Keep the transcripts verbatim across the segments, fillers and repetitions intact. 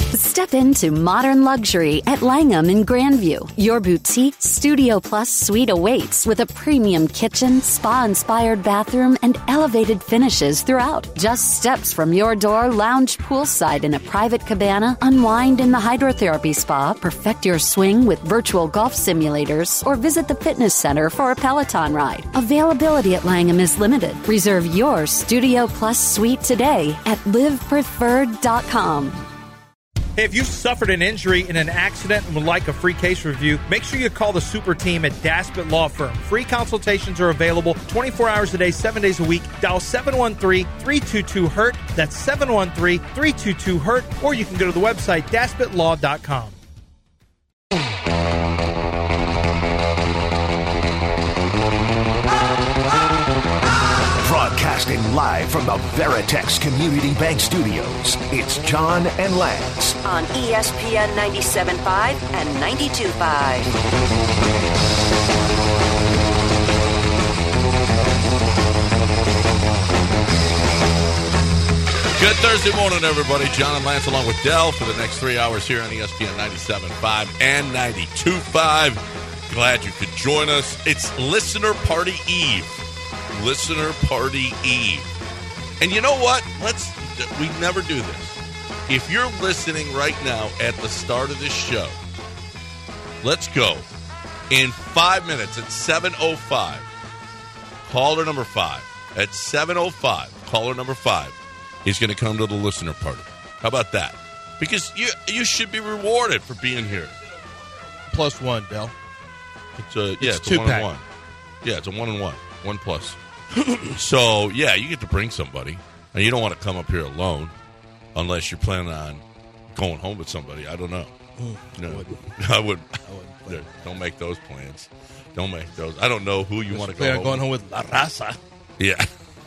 Step into modern luxury at Langham in Grandview. Your boutique Studio Plus suite awaits with a premium kitchen, spa-inspired bathroom, and elevated finishes throughout. Just steps from your door, lounge poolside in a private cabana, unwind in the hydrotherapy spa, perfect your swing with virtual golf simulators, or visit the fitness center for a Peloton ride. Availability at Langham is limited. Reserve your Studio Plus suite today at live preferred dot com. Hey, if you've suffered an injury in an accident and would like a free case review, make sure you call the super team at Daspit Law Firm. Free consultations are available twenty-four hours a day, seven days a week. Dial seven one three, three two two, hurt. That's seven one three, three two two, hurt. Or you can go to the website daspit law dot com. Broadcasting live from the Veritex Community Bank Studios, it's John and Lance on E S P N ninety-seven point five and ninety-two point five. Good Thursday morning, everybody. John and Lance along with Dell for the next three hours here on E S P N ninety-seven point five and ninety-two point five. Glad you could join us. It's Listener Party Eve. Listener Party Eve. And you know what? Let's we never do this. If you're listening right now at the start of this show, let's go. In five minutes at seven oh five, caller number five. At seven oh five, caller number five is going to come to the listener party. How about that? Because you you should be rewarded for being here. Plus one, Del. It's a, yeah, it's, it's two a one pack. and one. Yeah, it's a one and one. One plus. So, yeah, you get to bring somebody. And you don't want to come up here alone unless you're planning on going home with somebody. I don't know. Mm, no, I wouldn't. I would. I wouldn't plan. Don't make those plans. Don't make those. I don't know who you want to go Plan home on going with. home with La Raza. Yeah.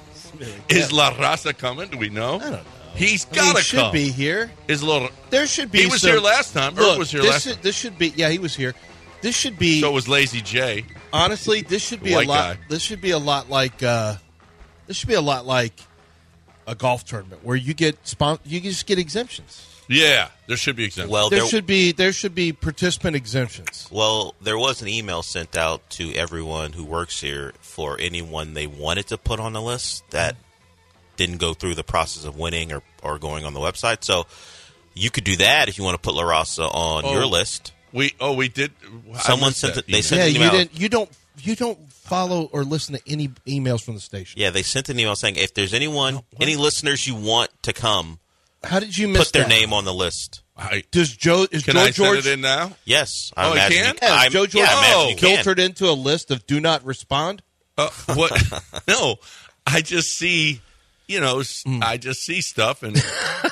Is La Raza coming? Do we know? I don't know. He's I got mean, to he should come. be here. Is little. There should be. He was some, here last time. Look, Irv was here this last should, time. This should be. Yeah, he was here. This should be. So was Lazy J. Honestly, this should be The a white lot. guy. This should be a lot like. Uh, this should be a lot like a golf tournament where you get spon- You just get exemptions. Yeah, there should be exemptions. Well, There, there, should be. There should be participant exemptions. well, there was an email sent out to everyone who works here for anyone they wanted to put on the list that didn't go through the process of winning or, or going on the website. So you could do that if you want to put La Raza on Oh. your list. We oh we did. I Someone missed sent that it- they email. sent Yeah, an you email. didn't. You don't. You don't follow or listen to any emails from the station. Yeah, they sent an email saying if there's anyone, any listeners you want to come, How did you miss put their that? name on the list. I, Does Joe? Is can Joe I George send it in now? Yes, I Oh, you imagine can? you, Has I'm- Joe George yeah, I imagine you can. filtered into a list of do not respond? Uh, what? No, I just see. You know, s I just see stuff and.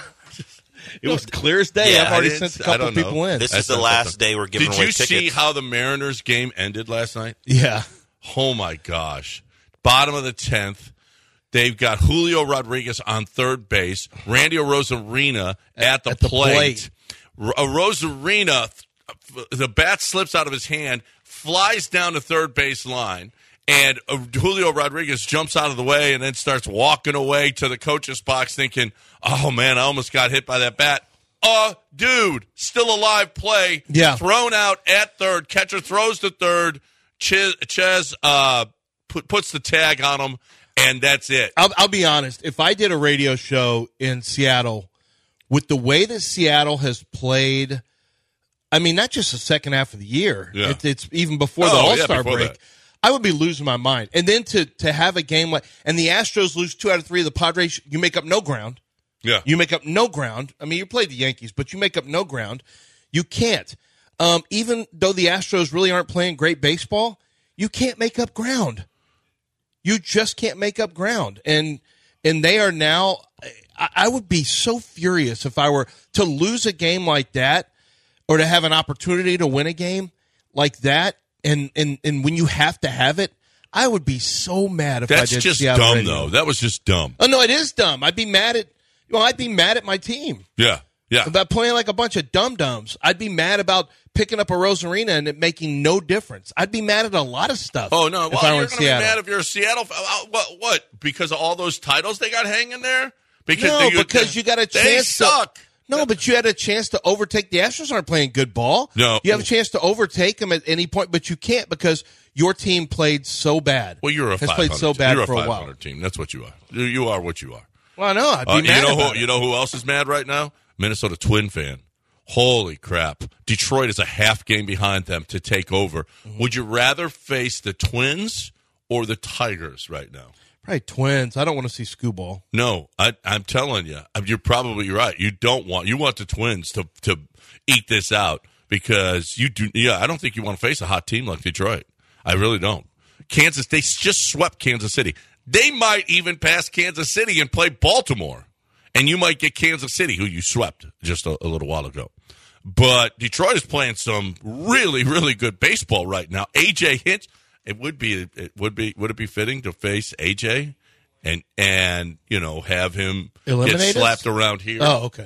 It was clear as day. Yeah, I've already I didn't- sent a I couple don't know. people in. This That's is the not last something. day we're giving Did away you tickets. see how the Mariners game ended last night? yeah. Oh my gosh! Bottom of the tenth. They've got Julio Rodriguez on third base, Randy Rosarina at the at the plate. R- uh, Rosarina, th- the bat slips out of his hand, flies down the third base line, and uh, Julio Rodriguez jumps out of the way and then starts walking away to the coach's box thinking, oh man, I almost got hit by that bat. Uh, dude, still alive play. Yeah. Thrown out at third. Catcher throws to third. Ches, Ches uh, put, puts the tag on him, and that's it. I'll, I'll be honest. If I did a radio show in Seattle with the way that Seattle has played, I mean, not just the second half of the year, Yeah. it, it's even before the Oh, yeah, All-Star before break, that. I would be losing my mind. And then to, to have a game like, and the Astros lose two out of three of the Padres, you make up no ground. Yeah. You make up no ground. I mean, you played the Yankees, but you make up no ground. You can't. Um, even though the Astros really aren't playing great baseball, you can't make up ground. You just can't make up ground. And and they are now, I, I would be so furious if I were to lose a game like that or to have an opportunity to win a game like that. And, and, and when you have to have it, I would be so mad if That's I did just Seattle dumb, radio. though. That was just dumb. Oh, no, it is dumb. I'd be mad at, well, I'd be mad at my team. Yeah. Yeah. About playing like a bunch of dum-dums. I'd be mad about picking up a Rosarina and it making no difference. I'd be mad at a lot of stuff. Oh, no. if Well, I were you're in going to be Seattle. mad if you're a Seattle fan. Uh, What? What? Because of all those titles they got hanging there? Because No, they, because you got a they chance to- suck. No, but you had a chance to overtake. The Astros aren't playing good ball. No. You have a chance to overtake them at any point, but you can't because your team played so bad. Well, you're a has five hundred played so bad you're for a a while. five hundred team. That's what you are. You- You are what you are. Well, I know. I'd be Uh, mad you know about who? it. You know who else is mad right now? Minnesota Twin fan. Holy crap! Detroit is a half game behind them to take over. Mm-hmm. Would you rather face the Twins or the Tigers right now? Probably Twins. I don't want to see Scooball. No, I, I'm telling you, you're probably right. You don't want you want the Twins to to eat this out because you do. Yeah, I don't think you want to face a hot team like Detroit. I really don't. Kansas, they just swept Kansas City. They might even pass Kansas City and play Baltimore, and you might get Kansas City, who you swept just a, a little while ago. But Detroit is playing some really, really good baseball right now. A J Hinch. It would be it would be would it be fitting to face A J and and you know have him Eliminate get us? slapped around here? Oh, okay.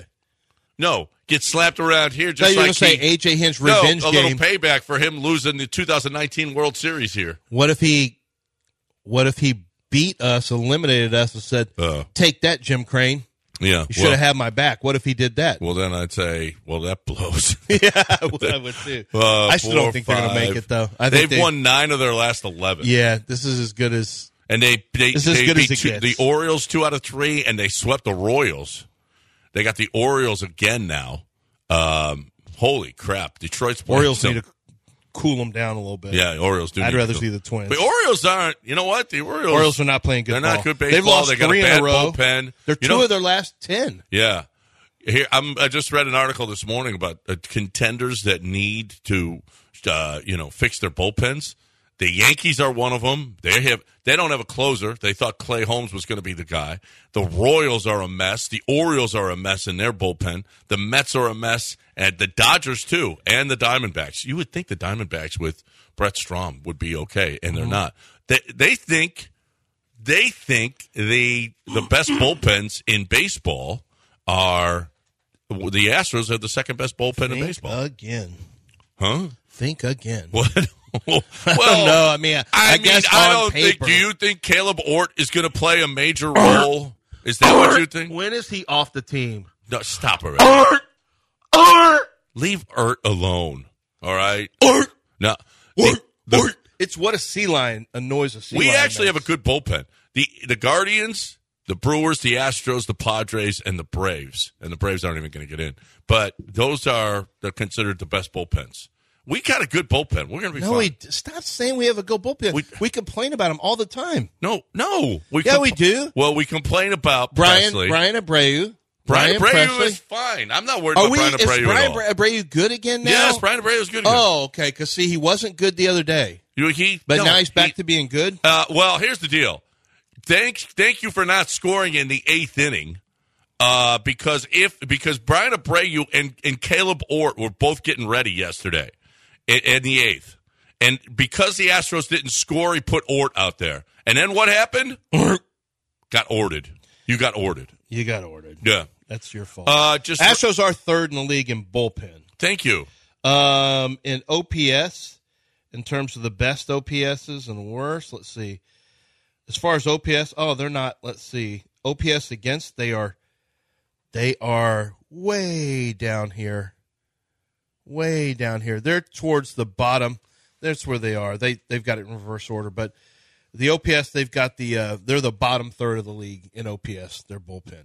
No, get slapped around here So just you're like going to say he, A J Hinch no, revenge a game. little payback for him losing the two thousand nineteen World Series here. What if he? What if he beat us, eliminated us, and said, Uh, "Take that, Jim Crane. Yeah, You should well, have had my back." What if he did that? well then I'd say, well that blows. yeah, I would too. Uh, I still four, don't think they're going to make five. it though. I They've think they, won nine of their last eleven. Yeah, this is as good as. And they they, It's as they good as beat it two, gets. the Orioles two out of three, and they swept the Royals. They got the Orioles again now. Um, holy crap! Detroit's playing Orioles some- need to cool them down a little bit. Yeah, Orioles do. I'd need rather to- see the Twins. But Orioles aren't. You know what? The Orioles. Orioles are not playing good They're ball. not good They've baseball. lost They got three a in bad a row. bullpen. They're You two know- of their last ten. Yeah. Here, I'm, I just read an article this morning about uh, contenders that need to, uh, you know, fix their bullpens. The Yankees are one of them. They have, they don't have a closer. They thought Clay Holmes was going to be the guy. The Royals are a mess. The Orioles are a mess in their bullpen. The Mets are a mess, and the Dodgers too, and the Diamondbacks. You would think the Diamondbacks with Brett Strom would be okay, and they're not. They they think they think the the best bullpens in baseball are the Astros have the second best bullpen in Think baseball. again. Huh? Think again. What? well, no, I mean, I, I, I mean, guess I on don't paper. think. Do you think Caleb Ort is going to play a major role? Is that what you think? When is he off the team? No, stop it. Ort, Ort, leave Ort alone. All right, Ort. No, the, the, Ort. It's what a sea lion annoys a sea we lion. actually have makes. a good bullpen. The the Guardians, the Brewers, the Astros, the Padres, and the Braves. And the Braves aren't even going to get in. But those are they're considered the best bullpens. We got a good bullpen. We're going to be No, fine. we stop saying we have a good bullpen. We- We, complain about him all the time. No, no. We Yeah, we do. Well, we complain about Brian Presley. Brian Abreu. Brian Brian Abreu Presley. is fine. I'm not worried Are about we? Brian Is Abreu Brian at all. Abreu good again now? Yes, Brian Abreu is good again. Oh, okay. Because see, he wasn't good the other day, You- he, but no, now he's back he- to being good. Uh, well, here's the deal. Thank, thank you for not scoring in the eighth inning, uh, because if because Brian Abreu and, and Caleb Ort were both getting ready yesterday in, in the eighth, and because the Astros didn't score, he put Ort out there, and then what happened? Got orted. You got orted. You got ordered. Yeah. That's your fault. Uh, just Astros are third in the league in bullpen. thank you. Um, in O P S, in terms of the best O P S's and worst, let's see. As far as O P S, oh, they're not. Let's see. O P S against, they are, they are way down here. Way down here. They're towards the bottom. That's where they are. They they've got it in reverse order, but the O P S they've got the uh, they're the bottom third of the league in O P S. Their bullpen.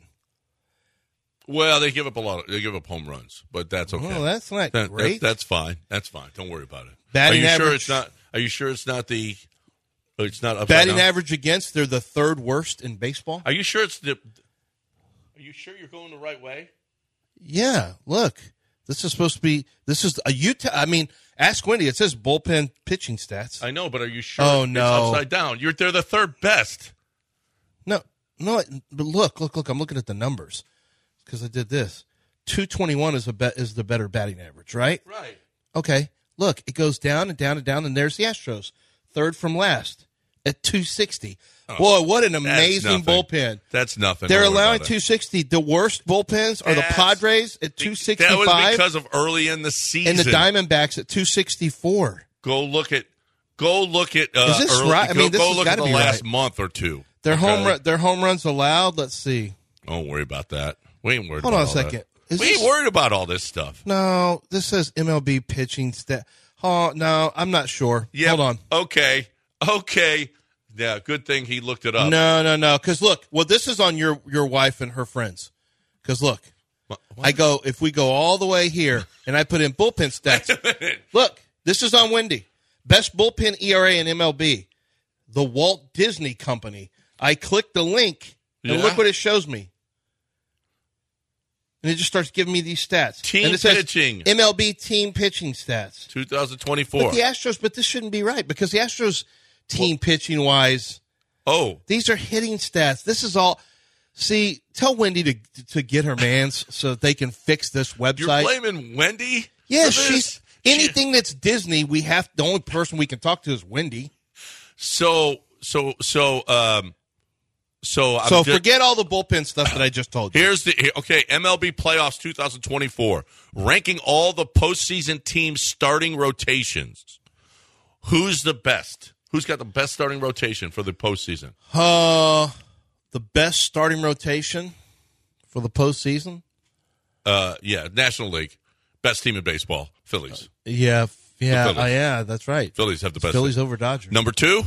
Well, they give up a lot. Of, they give up home runs, but that's okay. Well, that's not That- great. that- that's fine. That's fine. Don't worry about it. Batting are you sure average- it's not? Are you sure it's not the? It's not upside Batting down? average against, they're the third worst in baseball. Are you sure it's the? Are you sure you're going the right way? Yeah, look, this is supposed to be. This is a Utah. I mean, ask Wendy. It says bullpen pitching stats. I know, but are you sure? Oh, it's no. upside down. You're they're the third best. No, no. But look, look, look. I'm looking at the numbers because I did this. two twenty-one is a bet is the better batting average, right? Right. Okay. Look, it goes down and down and down, and there's the Astros, third from last at two sixty. Boy, what an amazing nothing. bullpen. That's nothing. They're Don't worry allowing about it. two sixty. The worst bullpens are the That's- Padres at two That was sixty-five because of early in the season. and the Diamondbacks at two sixty-four. Go look at. Go look at. Uh, Is this early, right? I go, mean, this go has look at gotta the be last right. month or two. Their okay? home run, their home runs allowed. Let's see. Don't worry about that. We ain't worried Hold about on a all second. that. Is we this- ain't worried about all this stuff. No, this says M L B pitching stat. Oh, no, I'm not sure. Yeah. Hold on. Okay. Okay. Yeah, good thing he looked it up. No, no, no. Because look, well, this is on your, your wife and her friends. Because look, What? I go, if we go all the way here and I put in bullpen stats. Look, this is on Wendy. Best bullpen E R A in M L B. The Walt Disney Company. I click the link and Yeah. look what it shows me. And it just starts giving me these stats. Team and it says pitching. M L B team pitching stats. twenty twenty-four. But the Astros, but this shouldn't be right because the Astros team pitching wise, Oh, these are hitting stats. This is all. See, tell Wendy to to get her mans so that they can fix this you're website. blaming Wendy? Yeah, for this? she's anything that's Disney. We have the only person we can talk to is Wendy. So, so, so, um, so, I'm So just- forget all the bullpen stuff that I just told you. Here's the okay M L B playoffs twenty twenty-four, ranking all the postseason teams' starting rotations. Who's the best? Who's got the best starting rotation for the postseason? Uh, the best starting rotation for the postseason. Uh, yeah, National League, best team in baseball, Phillies. Yeah, yeah, Phillies. uh, yeah. That's right. Phillies have the best. Phillies team. over Dodgers. Number two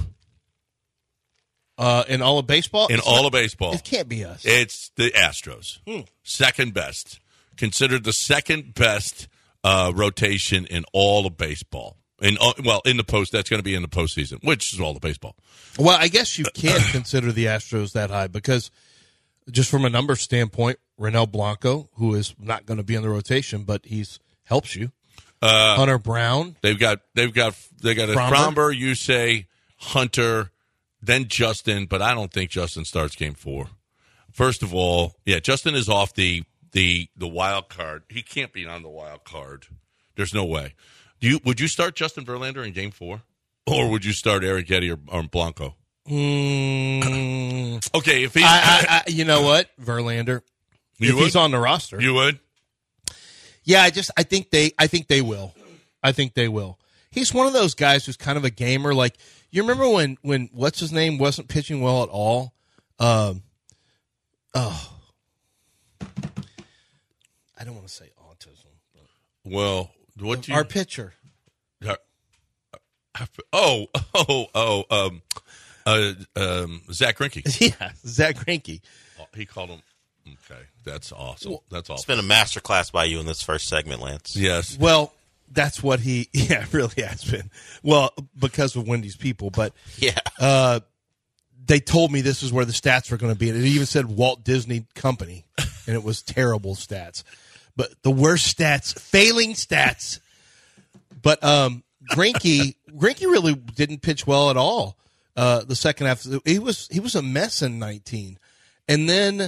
Uh, in all of baseball. in It's all not- of baseball, It can't be us. it's the Astros. Second best, considered the second best uh, rotation in all of baseball. In all, well, in the post, that's going to be in the postseason, which is all the baseball. Well, I guess you can consider the Astros that high because just from a number standpoint, Renel Blanco, who is not going to be in the rotation, but he's helps you. Uh, Hunter Brown. They've got they've got they got a Fromber? Fromber, you say Hunter, then Justin, but I don't think Justin starts game four. First of all, yeah, Justin is off the the the wild card. He can't be on the wild card. There's no way. Do you would you start Justin Verlander in game four, or would you start Eric Getty or, or Blanco? Mm, Okay, if he's I, I, I, you know what, Verlander. You if would? he's on the roster, you would. yeah. I just I think they I think they will. I think they will. He's one of those guys who's kind of a gamer. Like you remember when when what's his name wasn't pitching well at all. Um, oh, I don't want to say autism. But Well, what do you? our pitcher. Uh, oh, oh, oh, um, uh, um, Zach Greinke. Yeah, Zach Greinke. Oh, he called him. Okay, that's awesome. That's It's awesome. been a master class by you in this first segment, Lance. Yes. Well, that's what he. Yeah, it really has been. Well, because of Wendy's people, but Yeah. uh, they told me this is where the stats were going to be, and it even said Walt Disney Company, and it was terrible stats. But the worst stats, failing stats. But um, Greinke, Greinke really didn't pitch well at all. Uh, the second half, he was he was a mess in nineteen, and then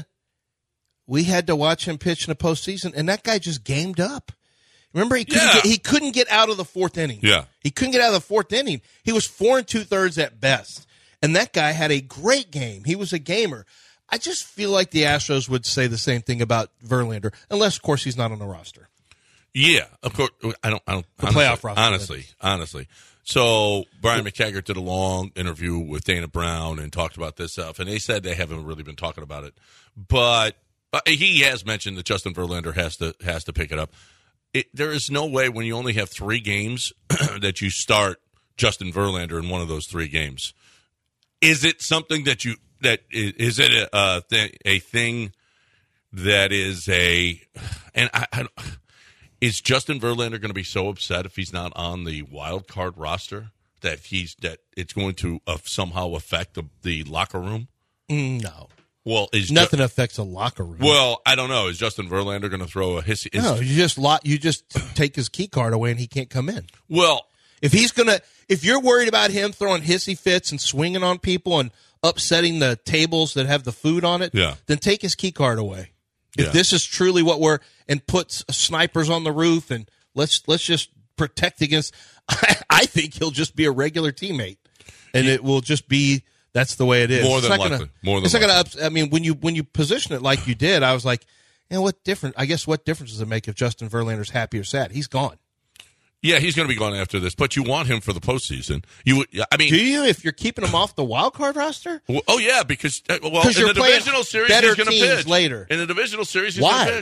we had to watch him pitch in the postseason, and that guy just gamed up. Remember, he couldn't Yeah. get, he couldn't get out of the fourth inning. Yeah. He couldn't get out of the fourth inning. He was four and two thirds at best, and that guy had a great game. He was a gamer. I just feel like the Astros would say the same thing about Verlander, unless, of course, he's not on the roster. Yeah, of course. I don't. I don't. The honestly, playoff roster, Honestly, honestly. So Brian McTaggart did a long interview with Dana Brown and talked about this stuff, and they said they haven't really been talking about it, but uh, he has mentioned that Justin Verlander has to has to pick it up. It, there is no way when you only have three games that you start Justin Verlander in one of those three games. Is it something that you that is, is it a a, th- a thing that is a and I, I is Justin Verlander going to be so upset if he's not on the wild card roster that he's that it's going to uh, somehow affect the, the locker room? Mm, no. Well, is Nothing affects a locker room. Ju- well, I don't know. Is Justin Verlander going to throw a hissy? Is, no, you just lot. You just take his key card away, and he can't come in. Well, If he's gonna, if you're worried about him throwing hissy fits and swinging on people and upsetting the tables that have the food on it, Yeah. then take his key card away. If Yeah. this is truly what we're and puts snipers on the roof and let's let's just protect against, I, I think he'll just be a regular teammate, and it will just be that's the way it is. More It's than not gonna- likely. More than it's not going to. likely. Ups, I mean, when you when you position it like you did, I was like, you know, what different? I guess what difference does it make if Justin Verlander's happy or sad? He's gone. yeah, he's going to be gone after this, but you want him for the postseason. You, would- I mean, Do you if you're keeping him off the wild card roster? well, oh yeah, because uh, well, 'Cause in you're the playing divisional series better he's going to teams pitch later. In the divisional series, he's Why? going to pitch.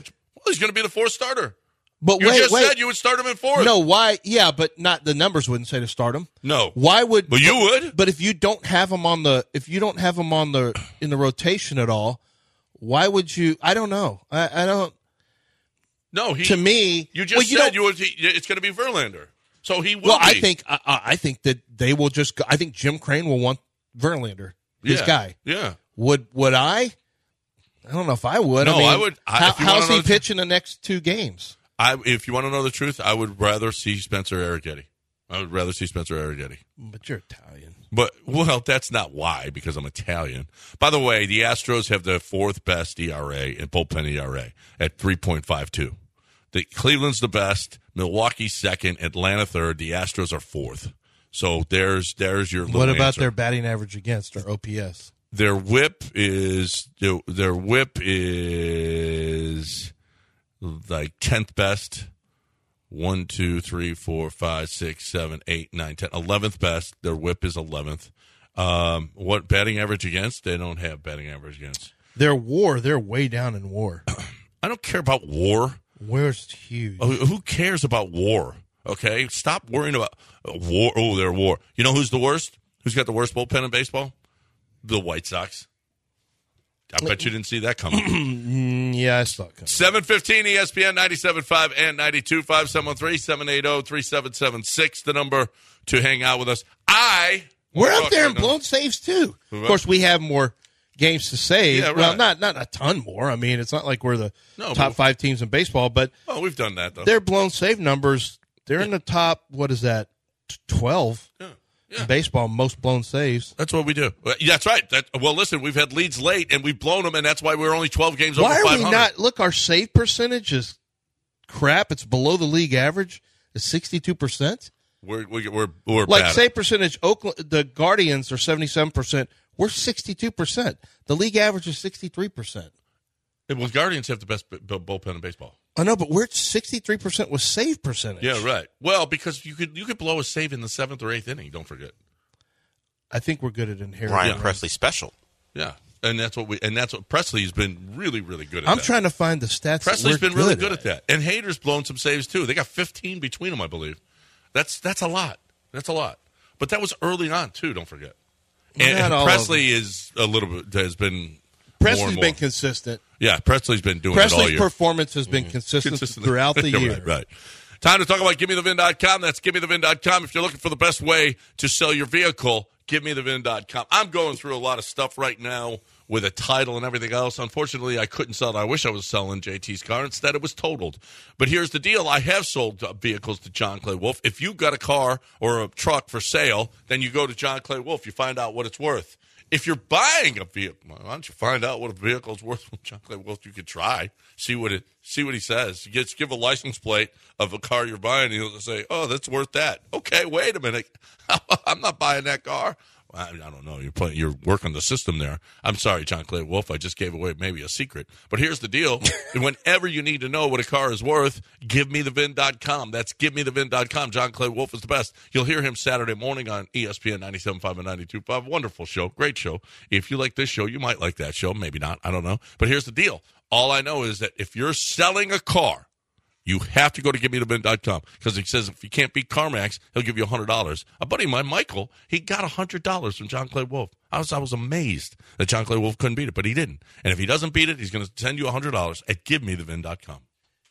he's going to be the fourth starter. But you wait, just wait. said you would start him in fourth. No, why? Yeah, but not the numbers wouldn't say to start him. No. Why would? But you would. But if you don't have him on the, if you don't have him on the in the rotation at all, why would you? I don't know. I, I don't. No, he. To me, you just well, you said don't- you would. He, it's going to be Verlander, so he will. Well, be. I think I, I think that they will just. Go, I think Jim Crane will want Verlander, his yeah. guy. Yeah. Would would I? I don't know if I would. No, I, mean, I would- I- How, if you wanna how's know he the- pitching the next two games? I, if you want to know the truth, I would rather see Spencer Arrighetti. I would rather see Spencer Arrighetti. But you're Italian. But, well, that's not why, because I'm Italian. By the way, the Astros have the fourth best E R A and bullpen E R A at three point five two. The Cleveland's the best, Milwaukee's second, Atlanta third. The Astros are fourth. So there's there's your little What about answer. their batting average against or O P S? Their whip is their, their whip is like tenth best. One, two, three, four, five, six, seven, eight, nine, ten. Eleventh best. Their whip is eleventh. Um, what batting average against? They don't have batting average against. Their WAR, they're way down in WAR. I don't care about WAR. WAR's huge. Oh, who cares about WAR? Okay, stop worrying about uh, WAR. Oh, their WAR. You know who's the worst? Who's got the worst bullpen in baseball? The White Sox. I bet you didn't see that coming. Yeah, I saw it coming. seven fifteen E S P N ninety-seven point five and ninety-two point five, seven one three, seven eight zero, three seven seven six, the number to hang out with us. I We're up there in right now. blown saves, too. Who, Of course, we have more games to save. Yeah, right. Well, not not a ton more. I mean, it's not like we're the No, top but- five teams in baseball, but Oh, we've done that, though. their blown save numbers, they're in the top, what is that, t- twelve Yeah. Yeah. in baseball, most blown saves. That's what we do. Well, yeah, that's right. That, well, listen, we've had leads late, and we've blown them, and that's why we're only twelve games Why over are five we hundred. not? Look, our save percentage is crap. It's below the league average. It's sixty-two percent. We're, we're, we're, we're Like bad. save percentage, Oakland, the Guardians are seventy-seven percent. We're sixty-two percent. The league average is sixty-three percent. Well, Guardians have the best bu- bu- bullpen in baseball. I know, but we're at sixty-three percent with save percentage. Yeah, right. Well, because you could you could blow a save in the seventh or eighth inning. Don't forget. I think we're good at inheriting. Ryan runs. Presley special. Yeah, and that's what we and that's what Presley's been really really good at. I'm that. trying to find the stats. Presley's that we're been really good good at that, and Hader's blown some saves too. They got fifteen between them, I believe. That's that's a lot. That's a lot. But that was early on too. Don't forget. And, Not and all of Presley is a little bit has been more Presley's and more. been consistent. Yeah, Presley's been doing it all Presley's year. performance has been consistent Consistent. throughout the Yeah, year. Right, right. Time to talk about give me the vin dot com. That's give me the vin dot com. If you're looking for the best way to sell your vehicle, give me the vin dot com. I'm going through a lot of stuff right now with a title and everything else. Unfortunately, I couldn't sell it. I wish I was selling J T's car. Instead, it was totaled. But here's the deal. I have sold uh, vehicles to John Clay Wolf. If you've got a car or a truck for sale, then you go to John Clay Wolf. You find out what it's worth. If you're buying a vehicle, why don't you find out what a vehicle's worth from John Clay Wolf? You could try, see what it, see what he says. You just give a license plate of a car you're buying, and he'll say, "Oh, that's worth that." Okay, wait a minute, I'm not buying that car. I, I don't know. You're playing, you're working the system there. I'm sorry, John Clay Wolf. I just gave away maybe a secret, but here's the deal: whenever you need to know what a car is worth, give me the vin dot com. That's give me the vin dot com. John Clay Wolf is the best. You'll hear him Saturday morning on E S P N ninety-seven point five and ninety-two point five. Wonderful show, great show. If you like this show, you might like that show. Maybe not. I don't know. But here's the deal: all I know is that if you're selling a car, you have to go to give me the vin dot com because he says if you can't beat CarMax, he'll give you one hundred dollars. A buddy of mine, Michael, he got one hundred dollars from John Clay Wolf. I was I was amazed that John Clay Wolf couldn't beat it, but he didn't. And if he doesn't beat it, he's going to send you one hundred dollars at give me the vin dot com.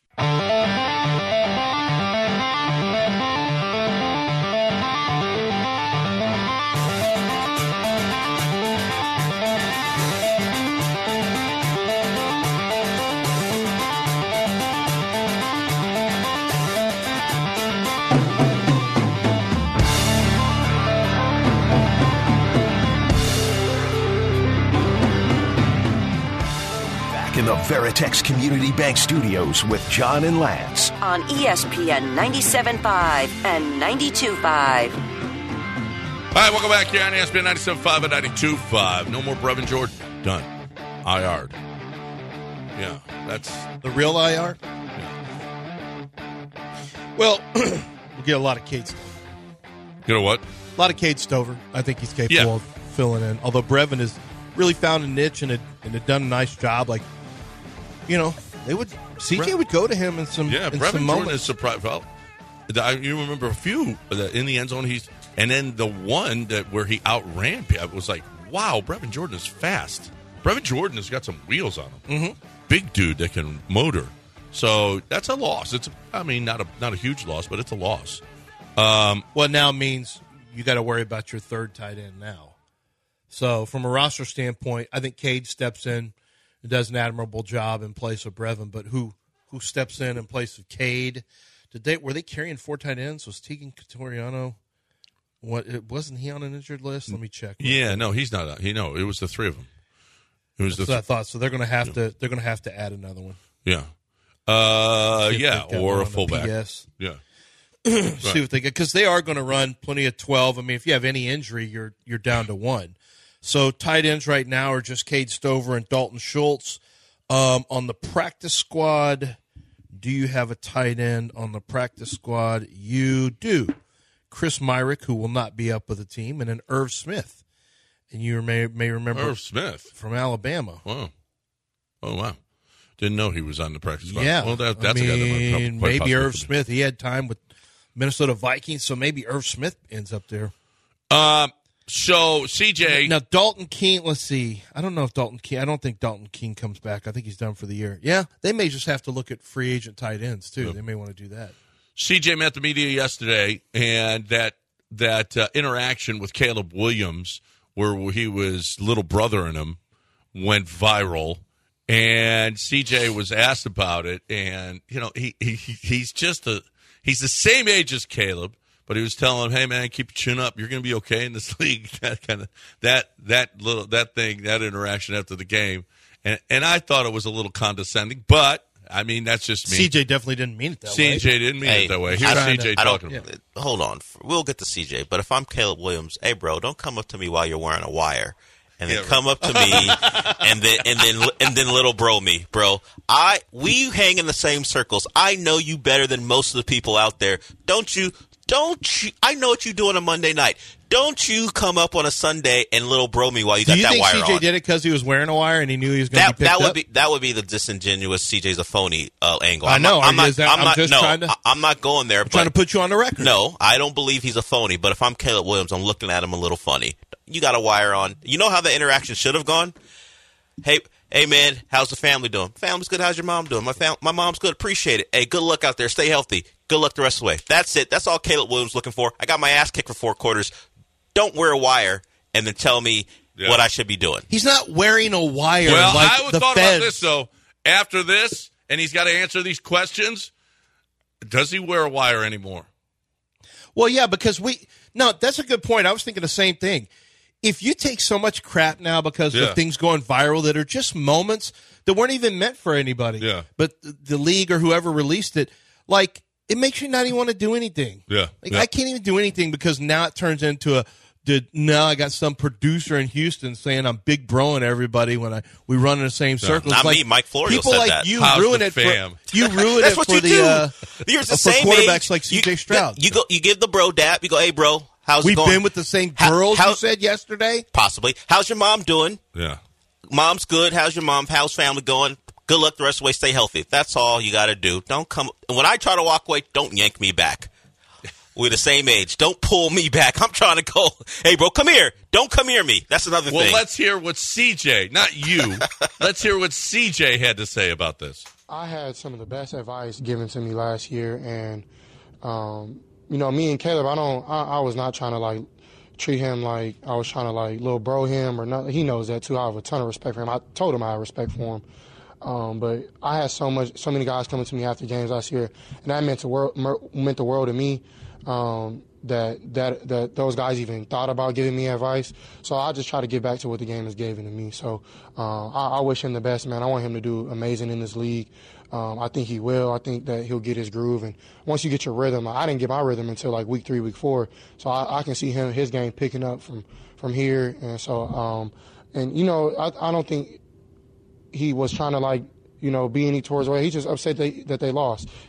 Back in the Veritex Community Bank Studios with John and Lance. On E S P N ninety-seven point five and ninety-two point five. All right, welcome back here on E S P N ninety-seven point five and ninety-two point five. No more Brevin Jordan. Done. I R'd. Yeah, that's... The real I R? Well, we'll get a lot of Kate Stover. You know what? A lot of Cade Stover. I think he's capable Yeah. of filling in. Although Brevin has really found a niche and had, and had done a nice job. Like, you know, They would. C J Bre- would go to him in some. Yeah, in Brevin some Jordan is surprised. Well, I, you remember a few that in the end zone. He's and then the one that where he outran. It was like, wow, Brevin Jordan is fast. Brevin Jordan has got some wheels on him. Mm-hmm. Big dude that can motor. So that's a loss. It's, I mean, not a not a huge loss, but it's a loss. Um, what now means you got to worry about your third tight end now. So from a roster standpoint, I think Cade steps in and does an admirable job in place of Brevin. But who who steps in in place of Cade? Did they were they carrying four tight ends? Was Tegan Catoriano? What wasn't he on an injured list? Let me check. Yeah, no, he's not. He no, it was the three of them. It was That's the what I thought. So they're going to have yeah. to they're going to have to add another one. Yeah, uh, yeah, or a fullback. P S. Yeah, see right. what they get because they are going to run plenty of twelve. I mean, if you have any injury, you're you're down to one. So tight ends right now are just Cade Stover and Dalton Schultz. Um, on the practice squad, do you have a tight end on the practice squad? You do. Chris Myrick, who will not be up with the team, and then Irv Smith. And you may may remember Irv Smith from Alabama. Wow. Oh, wow. Didn't know he was on the practice squad. Yeah. Well, that, that's I mean, a guy that might probably maybe possibly Irv be. Smith. He had time with Minnesota Vikings, so maybe Irv Smith ends up there. Um, so, C J. Now, Dalton Keene, let's see. I don't know if Dalton Keene, I don't think Dalton Keene comes back. I think he's done for the year. Yeah, they may just have to look at free agent tight ends, too. Yep. They may want to do that. C J met the media yesterday, and that that uh, interaction with Caleb Williams, where he was little brother in him, went viral. And C J was asked about it, and you know he, he he's just a he's the same age as Caleb, but he was telling him, "Hey man, keep your chin up. You're going to be okay in this league." That kind of that that little that thing that interaction after the game, and and I thought it was a little condescending, but I mean that's just me. C J definitely didn't mean it that C J way. C J didn't mean hey, it that way. Here's C J I talking don't, about it. Hold on. We'll get to C J. But if I'm Caleb Williams, hey, bro, don't come up to me while you're wearing a wire. And then yeah, come right. up to me, and then and then and then little bro me, bro. I we hang in the same circles. I know you better than most of the people out there. Don't you? Don't you? I know what you do on a Monday night. Don't you come up on a Sunday and little bro me while you got do you that think wire C J on. did it because he was wearing a wire and he knew he was going to That be picked that would up? be that would be the disingenuous C J's a phony uh, angle. I I'm know. Not, I'm, not, Is that- I'm I'm not. just no, trying to- I- I'm not going there. I'm but trying to put you on the record. No, I don't believe he's a phony. But if I'm Caleb Williams, I'm looking at him a little funny. You got a wire on. You know how the interaction should have gone? Hey, hey, man, how's the family doing? Family's good. How's your mom doing? My fam- my mom's good. Appreciate it. Hey, good luck out there. Stay healthy. Good luck the rest of the way. That's it. That's all Caleb Williams looking for. I got my ass kicked for four quarters. Don't wear a wire and then tell me Yeah. what I should be doing. He's not wearing a wire Well, like I would the thought feds. about this though. After this, and he's got to answer these questions. Does he wear a wire anymore? Well, yeah, because we – no, that's a good point. I was thinking the same thing. If you take so much crap now because Yeah. of things going viral that are just moments that weren't even meant for anybody, Yeah. but the, the league or whoever released it, like, it makes you not even want to do anything. Yeah. Like, Yeah. I can't even do anything because now it turns into a did now I got some producer in Houston saying I'm big broing everybody when I we run in the same circles. Not like, me, Mike Florio people said like that. you How's ruin the it fam? for you ruin That's it what for you the do. uh, You're the for same quarterbacks age. like C You- J Stroud. You go. You give the bro dap. You go, hey, bro, how's We've it going? been with the same How- girls how- you said yesterday. Possibly. How's your mom doing? Yeah. Mom's good. How's your mom? How's family going? Good luck the rest of the way. Stay healthy. That's all you got to do. Don't come. When I try to walk away, don't yank me back. We're the same age. Don't pull me back. I'm trying to go. Hey, bro, come here. Don't come near me. That's another Well, thing. let's hear what C J, not you. Let's hear what C J had to say about this. I had some of the best advice given to me last year, and um, you know, me and Caleb, I don't, I, I was not trying to like treat him like I was trying to like little bro him or nothing. He knows that too. I have a ton of respect for him. I told him I have respect for him. Um, but I had so much, so many guys coming to me after games last year, and that meant the world, meant the world to me. Um, that that that those guys even thought about giving me advice. So I just try to get back to what the game has given to me. So uh, I, I wish him the best, man. I want him to do amazing in this league. Um, I think he will. I think that he'll get his groove. And once you get your rhythm, I didn't get my rhythm until like week three, week four. So I, I can see him his game picking up from from here. And so um, and you know I I don't think he was trying to like you know be any towards away. He's just upset they, that they lost.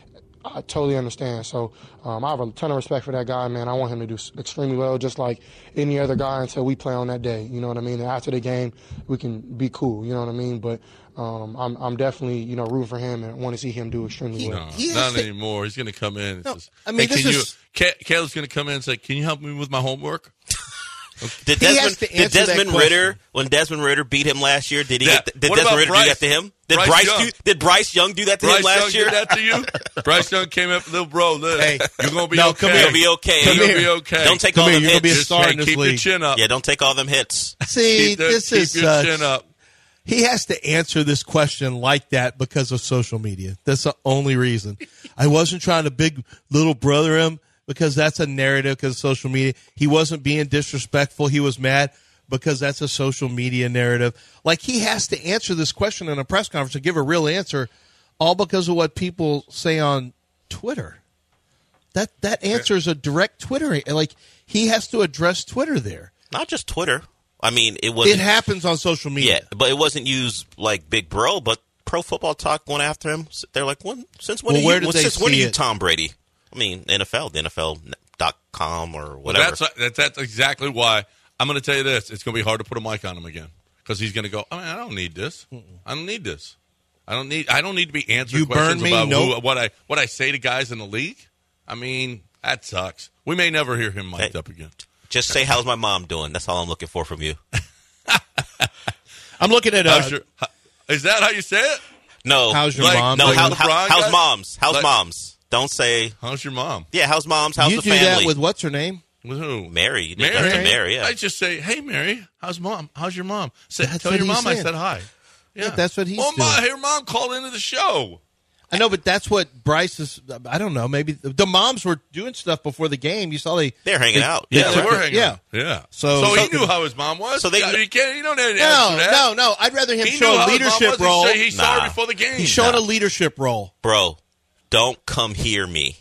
I totally understand. So um, I have a ton of respect for that guy, man. I want him to do extremely well, just like any other guy until we play on that day. You know what I mean? And after the game, we can be cool. You know what I mean? But um, I'm I'm definitely you know rooting for him and want to see him do extremely well. No, not to, anymore. He's going to come in. And no, says, I mean, hey, this can is, you, Caleb's going to come in and say, "Can you help me with my homework?" Did Desmond, did Desmond Ritter, when Desmond Ritter beat him last year, did he? Yeah. Get, did What Desmond about Ritter Bryce? do that to him? Did Bryce Bryce, Young. do, did Bryce Young do that to Bryce him last Young year? did that to you? Bryce Young came up, little bro. Look, Hey, you're gonna be no, okay. come here. You'll be okay. You're Come gonna be here. okay. Don't take Come all here, them you're gonna be a hits. Just, star hey, in this keep league. your chin up. Yeah, don't take all them hits. See, keep the, this keep is your uh, chin up. he has to answer this question like that because of social media. That's the only reason. I wasn't trying to big little brother him because that's a narrative because of social media. He wasn't being disrespectful. He was mad because that's a social media narrative. Like, he has to answer this question in a press conference and give a real answer, all because of what people say on Twitter. That that answer is a direct Twitter. Like, he has to address Twitter there. Not just Twitter. I mean, it was. It happens on social media. Yeah, but it wasn't used like Big Bro. But Pro Football Talk went after him. They're like, when, since when? Well, are where you, did well, they since when are see you it? Tom Brady? I mean, N F L, the N F L dot com or Well, whatever. that's, that's that's exactly why I'm going to tell you this. It's going to be hard to put a mic on him again because he's going to go. I mean, I don't need this. I don't need this. I don't need. I don't need to be answering You questions burn me? about Nope. who, what I what I say to guys in the league. I mean, that sucks. We may never hear him mic'd Hey. up again. Just say, how's my mom doing? That's all I'm looking for from you. I'm looking at uh, How's your- how- is that how you say it? No. How's your Like- mom? No, like how, LeBron how, how's guy? mom's? How's Like- mom's? Don't say, How's your mom? yeah, how's mom's? How's you the do family? that with what's her name? With who? Mary. You did Mary. that to Mary, yeah. I just say, "Hey, Mary, how's mom? How's your mom?" Say, That's tell what your he's mom I saying. said hi. Yeah, that's what he's Oh, my, doing. her mom called into the show. I know, but that's what Bryce is. I don't know. Maybe the, the moms were doing stuff before the game. You saw they They're hanging they- out. they Yeah, they took were it- hanging yeah. out. Yeah. So- so he so- knew how his mom was. So they- Yeah, you can't. You don't have to No, answer that. no, no. I'd rather him He show knew a how his mom leadership was. He role. said He saw her Nah. before the game. He's showing Nah. a leadership role. Bro, don't come hear me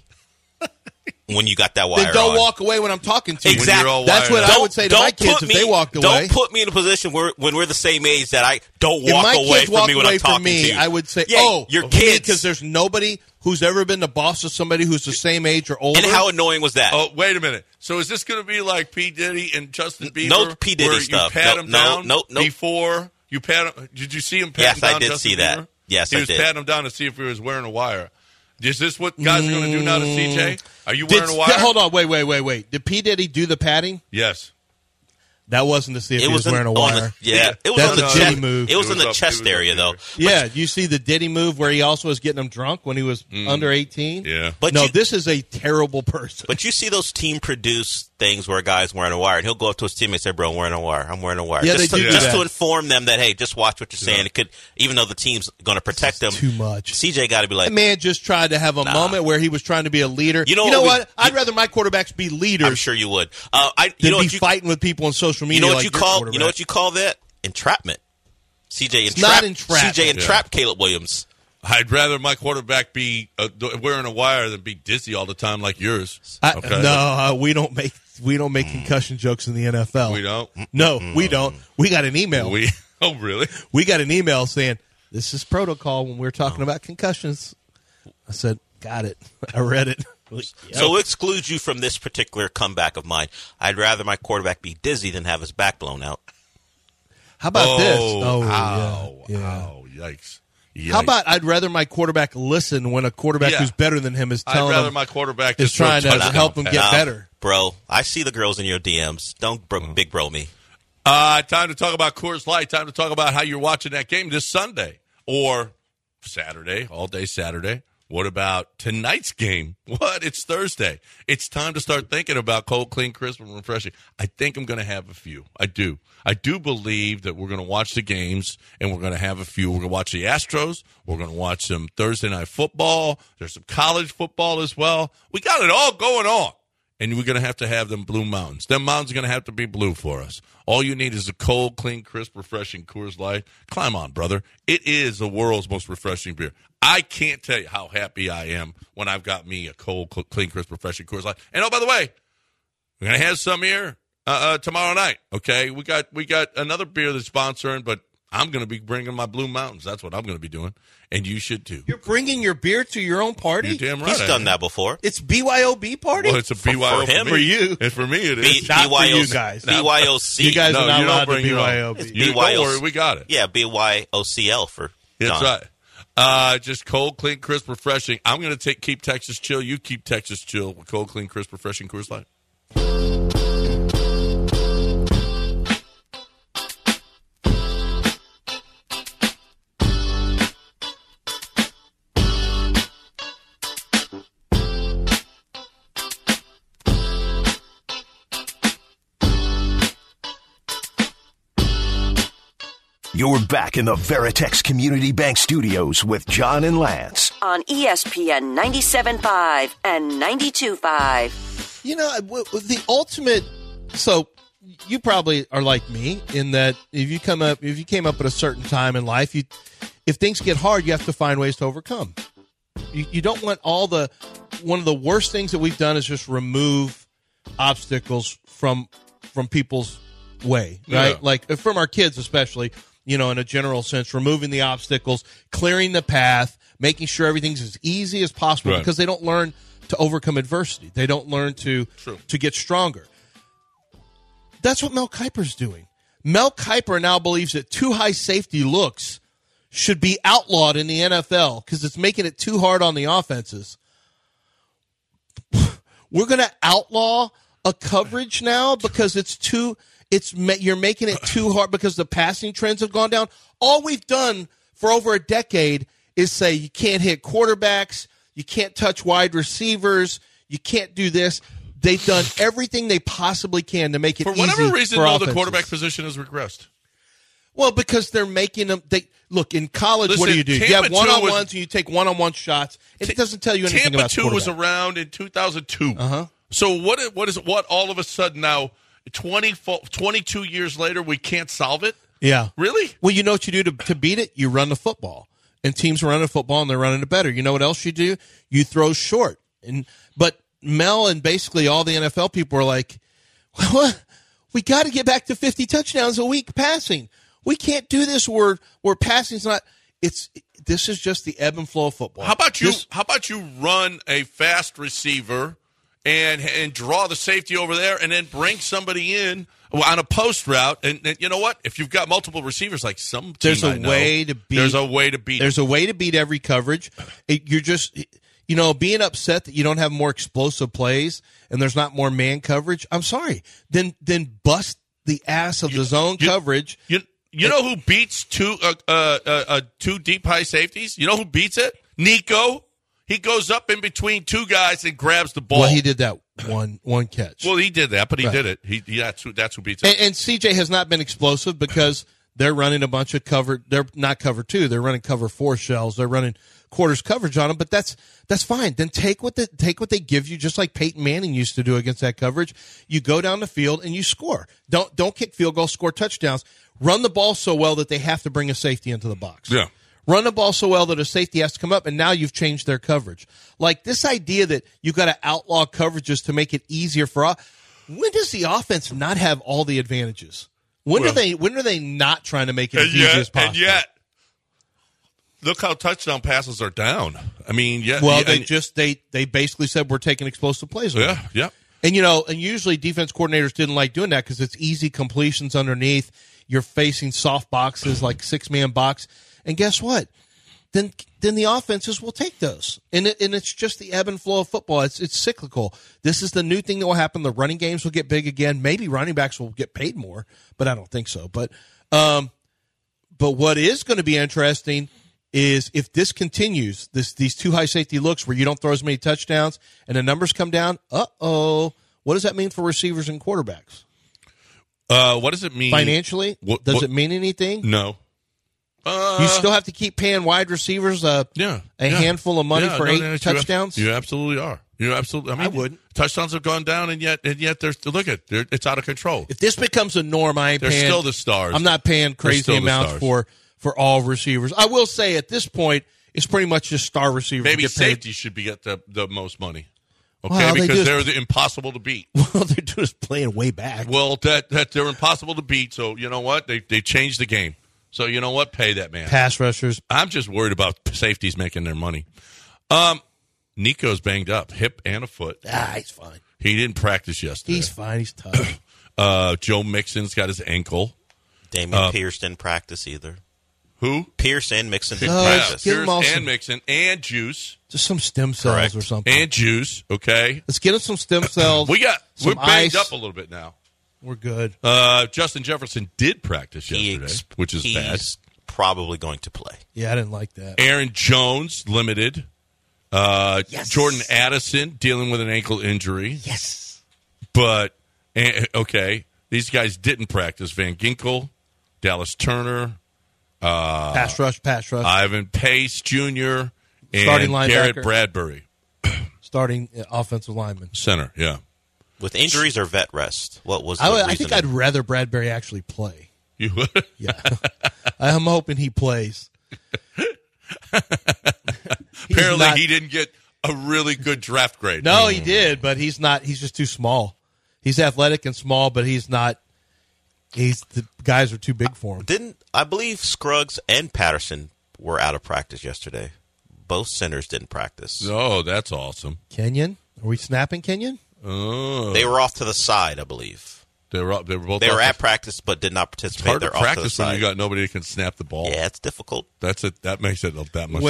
when you got that wire Then don't on. walk away when I'm talking to you. When you're all That's wired what up. I would say to my kids put if me, they walked away. Don't put me in a position where when we're the same age that I don't If walk my away kids from walk me when away I'm from talking me, to you. I would say, yeah, "Oh, your kids." because there's nobody who's ever been the boss of somebody who's the same age or older." And how annoying was that? Oh, wait a minute. So is this going to be like P. Diddy and Justin Bieber? No P. Diddy where stuff. You pat No, him no, down no, no. before you pat him. Did you see him pat Yes, him down? I did Justin see that. Bieber? Yes, he I was did. patting him down to see if he was wearing a wire. Is this what guys are going to do now to C J? Are you Did, wearing a wire? hold on, wait, wait, wait, wait. Did P. Diddy do the patting? Yes. That wasn't to see if it he was was wearing a in- on wire. the, yeah, it was That's on the a chest. Diddy move. It was It in was the up- chest it was up area here. though. Yeah, you see the Diddy move where he also was getting him drunk when he was under eighteen? Yeah. But no, you- this is a terrible person. But you see those team produced things where a guy's wearing a wire, and he'll go up to his teammate and say, "Bro, I'm wearing a wire. I'm wearing a wire." Yeah, just they to, do just that. to inform them that, hey, just watch what you're saying. Yeah. It could, even though the team's going to protect them. too much. C J got to be like, That man just tried to have a Nah. moment where he was trying to be a leader. You know you know what what? we- I'd rather my quarterbacks be leaders I'm sure you would. Uh, I, you than know be what you, fighting with people on social media. you know what like you your call, quarterback. you know what you call that? Entrapment. C J It's entrap, not entrapment. C J entrapped Caleb Williams. I'd rather my quarterback be uh, wearing a wire than be dizzy all the time like yours. I, Okay? No, uh, we don't make we don't make concussion jokes in the N F L. We don't? No, we don't. We got an email. We, We oh really? we got an email saying this is protocol when we're talking Oh. about concussions. I said, got it. I read it. Like, yep. So it excludes you from this particular comeback of mine. I'd rather my quarterback be dizzy than have his back blown out. How about oh, this? Oh, ow, yeah, yeah. ow, yikes. Yikes. How about I'd rather my quarterback listen when a quarterback Yeah. who's better than him is I'd telling rather him my quarterback is just throw trying to touchdown help him pass. get Nah, better. Bro, I see the girls in your D Ms. Don't bro, big bro me. Uh, time to talk about Coors Light. Time to talk about how you're watching that game this Sunday or Saturday, all day Saturday. What about tonight's game? What? It's Thursday. It's time to start thinking about cold, clean, crisp, and refreshing. I think I'm going to have a few. I do. I do believe that we're going to watch the games, and we're going to have a few. We're going to watch the Astros. We're going to watch some Thursday night football. There's some college football as well. We got it all going on. And we're going to have to have them blue mountains. Them mountains are going to have to be blue for us. All you need is a cold, clean, crisp, refreshing Coors Light. Climb on, brother. It is the world's most refreshing beer. I can't tell you how happy I am when I've got me a cold, clean, crisp, refreshing Coors Light. And, oh, by the way, we're going to have some here uh, uh, tomorrow night, okay? We got we got another beer that's sponsoring, but I'm going to be bringing my Blue Mountains. That's what I'm going to be doing, and you should too. You're bringing your beer to your own party? You're damn right. He's I done am. that before. It's B Y O B party? Well, it's a B Y O For him. me. For you. And for me, it B- is. Not for you BYOC. guys. B Y O C. You guys No, are not you don't allowed to bring your own. B Y O B. It's You, B Y O C. don't worry, we got it. Yeah, B Y O C L for That's John. right. Uh, just cold, clean, crisp, refreshing. I'm going to take keep Texas chill. You keep Texas chill with cold, clean, crisp, refreshing Coors Light. You're back in the Veritex Community Bank Studios with John and Lance. On E S P N ninety-seven point five and ninety-two point five. You know, w- w- the ultimate. So you probably are like me in that if you come up, if you came up at a certain time in life, you, if things get hard, you have to find ways to overcome. You, you don't want all the. One of the worst things that we've done is just remove obstacles from from people's way, right? Yeah. Like from our kids, especially. You know, in a general sense, removing the obstacles, clearing the path, making sure everything's as easy as possible Right. because they don't learn to overcome adversity. They don't learn to True. to get stronger. That's what Mel Kiper's doing. Mel Kiper now believes that too high safety looks should be outlawed in the N F L because it's making it too hard on the offenses. We're going to outlaw a coverage now because it's too it's you're making it too hard because the passing trends have gone down. All we've done for over a decade is say you can't hit quarterbacks, you can't touch wide receivers, you can't do this. They've done everything they possibly can to make it For easy whatever reason, for though, offenses. the quarterback position has regressed. Well, because they're making them. They look in college. What do Listen, you do? You Tampa have one on two was- ones and you take one on one shots, and it doesn't tell you anything Tampa about two was quarterback. around in two thousand two. Uh-huh. So what? What is what? All of a sudden now, twenty, twenty-two years later, we can't solve it. Yeah, Really? Well, you know what you do to to beat it? You run the football, and teams are running the football, and they're running it better. You know what else you do? You throw short, and but Mel and basically all the N F L people are like, well, we got to get back to fifty touchdowns a week passing. We can't do this where where passing's not. It's this is just the ebb and flow of football. How about you? This- how about you run a fast receiver and and draw the safety over there, and then bring somebody in on a post route? And, and you know what? If you've got multiple receivers, like some team There's a I know, way to beat. There's a way to beat. There's a way to beat every coverage. It, you're just, you know, being upset that you don't have more explosive plays and there's not more man coverage. I'm sorry. Then then bust the ass of the zone you- coverage. You you know who beats two uh, uh, uh, uh, two deep high safeties? You know who beats it? Nico. He goes up in between two guys and grabs the ball. Well, he did that one one catch. Well, he did that, but he Right. did it. He, he that's who that's who beats it. And, and C J has not been explosive because they're running a bunch of cover. They're not cover two. They're running cover four shells. They're running quarters coverage on them. But that's that's fine. Then take what the take what they give you, just like Peyton Manning used to do against that coverage. You go down the field and you score. Don't don't kick field goals. Score touchdowns. Run the ball so well that they have to bring a safety into the box. Yeah. Run the ball so well that a safety has to come up, and now you've changed their coverage. Like this idea that you've got to outlaw coverages to make it easier for all. When does the offense not have all the advantages? When Well- are they? When are they not trying to make it as And easy yet, as possible? and yet, look how touchdown passes are down. I mean, yeah. well, yeah, they and- just they they basically said we're taking explosive plays away. yeah, yeah. And you know, and usually defense coordinators didn't like doing that because it's easy completions underneath. You're facing soft boxes like six man box, and guess what? Then then the offenses will take those, and it, and it's just the ebb and flow of football. It's it's cyclical. This is the new thing that will happen. The running games will get big again. Maybe running backs will get paid more, but I don't think so. But um, but what is going to be interesting is if this continues, this these two high safety looks where you don't throw as many touchdowns and the numbers come down. Uh oh, what does that mean for receivers and quarterbacks? Uh, what does it mean Financially, What- does what- it mean anything? No. Uh, You still have to keep paying wide receivers a yeah, a yeah. handful of money Yeah, for no, eight no, you touchdowns. ab- You absolutely are. You absolutely. I mean, I wouldn't. Touchdowns have gone down, and yet, and yet, there's look at they're- it's out of control. If this becomes a norm, I ain't They're paying. still the stars. I'm not paying They're crazy still the amounts stars. for for all receivers. I will say at this point, it's pretty much just star receivers. Maybe get paid. safety should be get the the most money. Okay, Well, they because do- they're the impossible to beat. Well, they're just playing way back. Well, that that they're impossible to beat. So you know what? They they changed the game. So you know what? Pay that man. Pass rushers. I'm just worried about safeties making their money. Um, Nico's banged up, hip and a foot. Ah, he's fine. He didn't practice yesterday. He's fine. He's tough. uh, Joe Mixon's got his ankle. Damian Uh, Pierce didn't practice either. Who? Pierce and Mixon didn't No, practice. give him Pierce all and some- Mixon and Juice. Just some stem cells Correct. or something. And Juice, okay? Let's get him some stem cells. We got, some we're banged ice. up a little bit now. We're good. Uh, Justin Jefferson did practice He yesterday, ex- which is he's bad. probably going to play. Yeah, I didn't like that. Aaron Jones, limited. Uh, Yes. Jordan Addison, dealing with an ankle injury. Yes. But, eh, okay, these guys didn't practice. Van Ginkel, Dallas Turner, uh, Pass rush, pass rush. Ivan Pace Junior, and Starting Garrett linebacker. Bradbury, Starting uh, offensive lineman. center, yeah. With injuries or vet rest? What was the I, would- I think I'd reasoning? rather Bradbury actually play. You would? Yeah. I'm hoping he plays. He's Apparently not- he didn't get a really good draft grade. No, he did, but he's not. He's just too small. He's athletic and small, but he's not. He's the guys are too big for him. Didn't I believe Scruggs and Patterson were out of practice yesterday? Both centers didn't practice. Oh, that's awesome. Kenyon, are we snapping Kenyon? Oh, They were off to the side, I believe. they were up, they were both. They were up at to- practice but did not It's participate. hard to They're off to the practice when side. you got nobody that can snap the ball. Yeah, it's difficult. That's it. That makes it that much.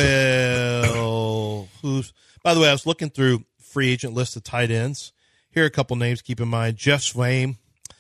Well, who's? By the way, I was looking through free agent list of tight ends. Here are a couple names. Keep in mind: Jeff Swaim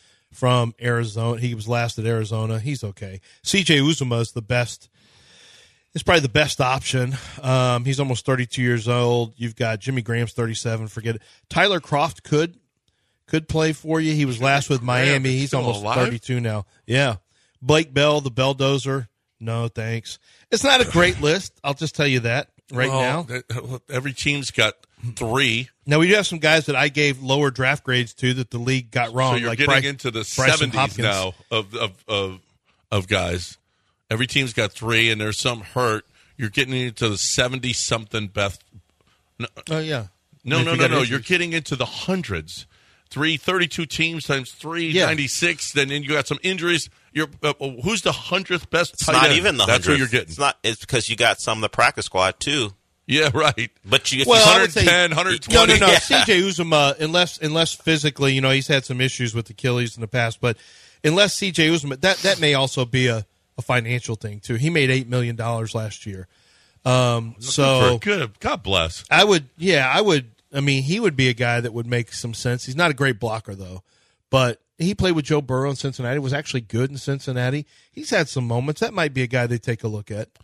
from Arizona. He was last at Arizona. He's okay. C J Uzomah is the best. It's probably the best option. Um, he's almost thirty-two years old. You've got Jimmy Graham's thirty-seven. Forget it. Tyler Kroft could could play for you. He was last with Miami. is He's still almost alive? thirty-two now. Yeah. Blake Bell, the Belldozer. No, thanks. It's not a great list. I'll just tell you that right Well, now. that- every team's got three. Now, we do have some guys that I gave lower draft grades to that the league got wrong. So you're like getting Bryce- into the Bryson seventies Hopkins. now of, of of of guys. Every team's got three, and there's some hurt. You're getting into the seventy something. Beth, Oh, yeah. no, If no, you no, got no. injuries. You're getting into the hundreds. Three, thirty-two teams times three, Yeah. ninety-six. Then you got some injuries. You're uh, who's the hundredth best? It's tight not end? even the That's what hundredth. you're getting. It's not. It's because you got some of the practice squad too. Yeah, right. But you, if Well, I you would say- one ten, one No, twenty. no, no. Yeah. C J Uzomah, unless unless physically, you know, he's had some issues with Achilles in the past, but unless C J Uzomah, that that may also be a, a financial thing too. He made eight million dollars last year. Um, so Good. God bless. I would, yeah, I would. I mean, he would be a guy that would make some sense. He's not a great blocker though, but he played with Joe Burrow in Cincinnati. Was actually good in Cincinnati. He's had some moments. That might be a guy they take a look at.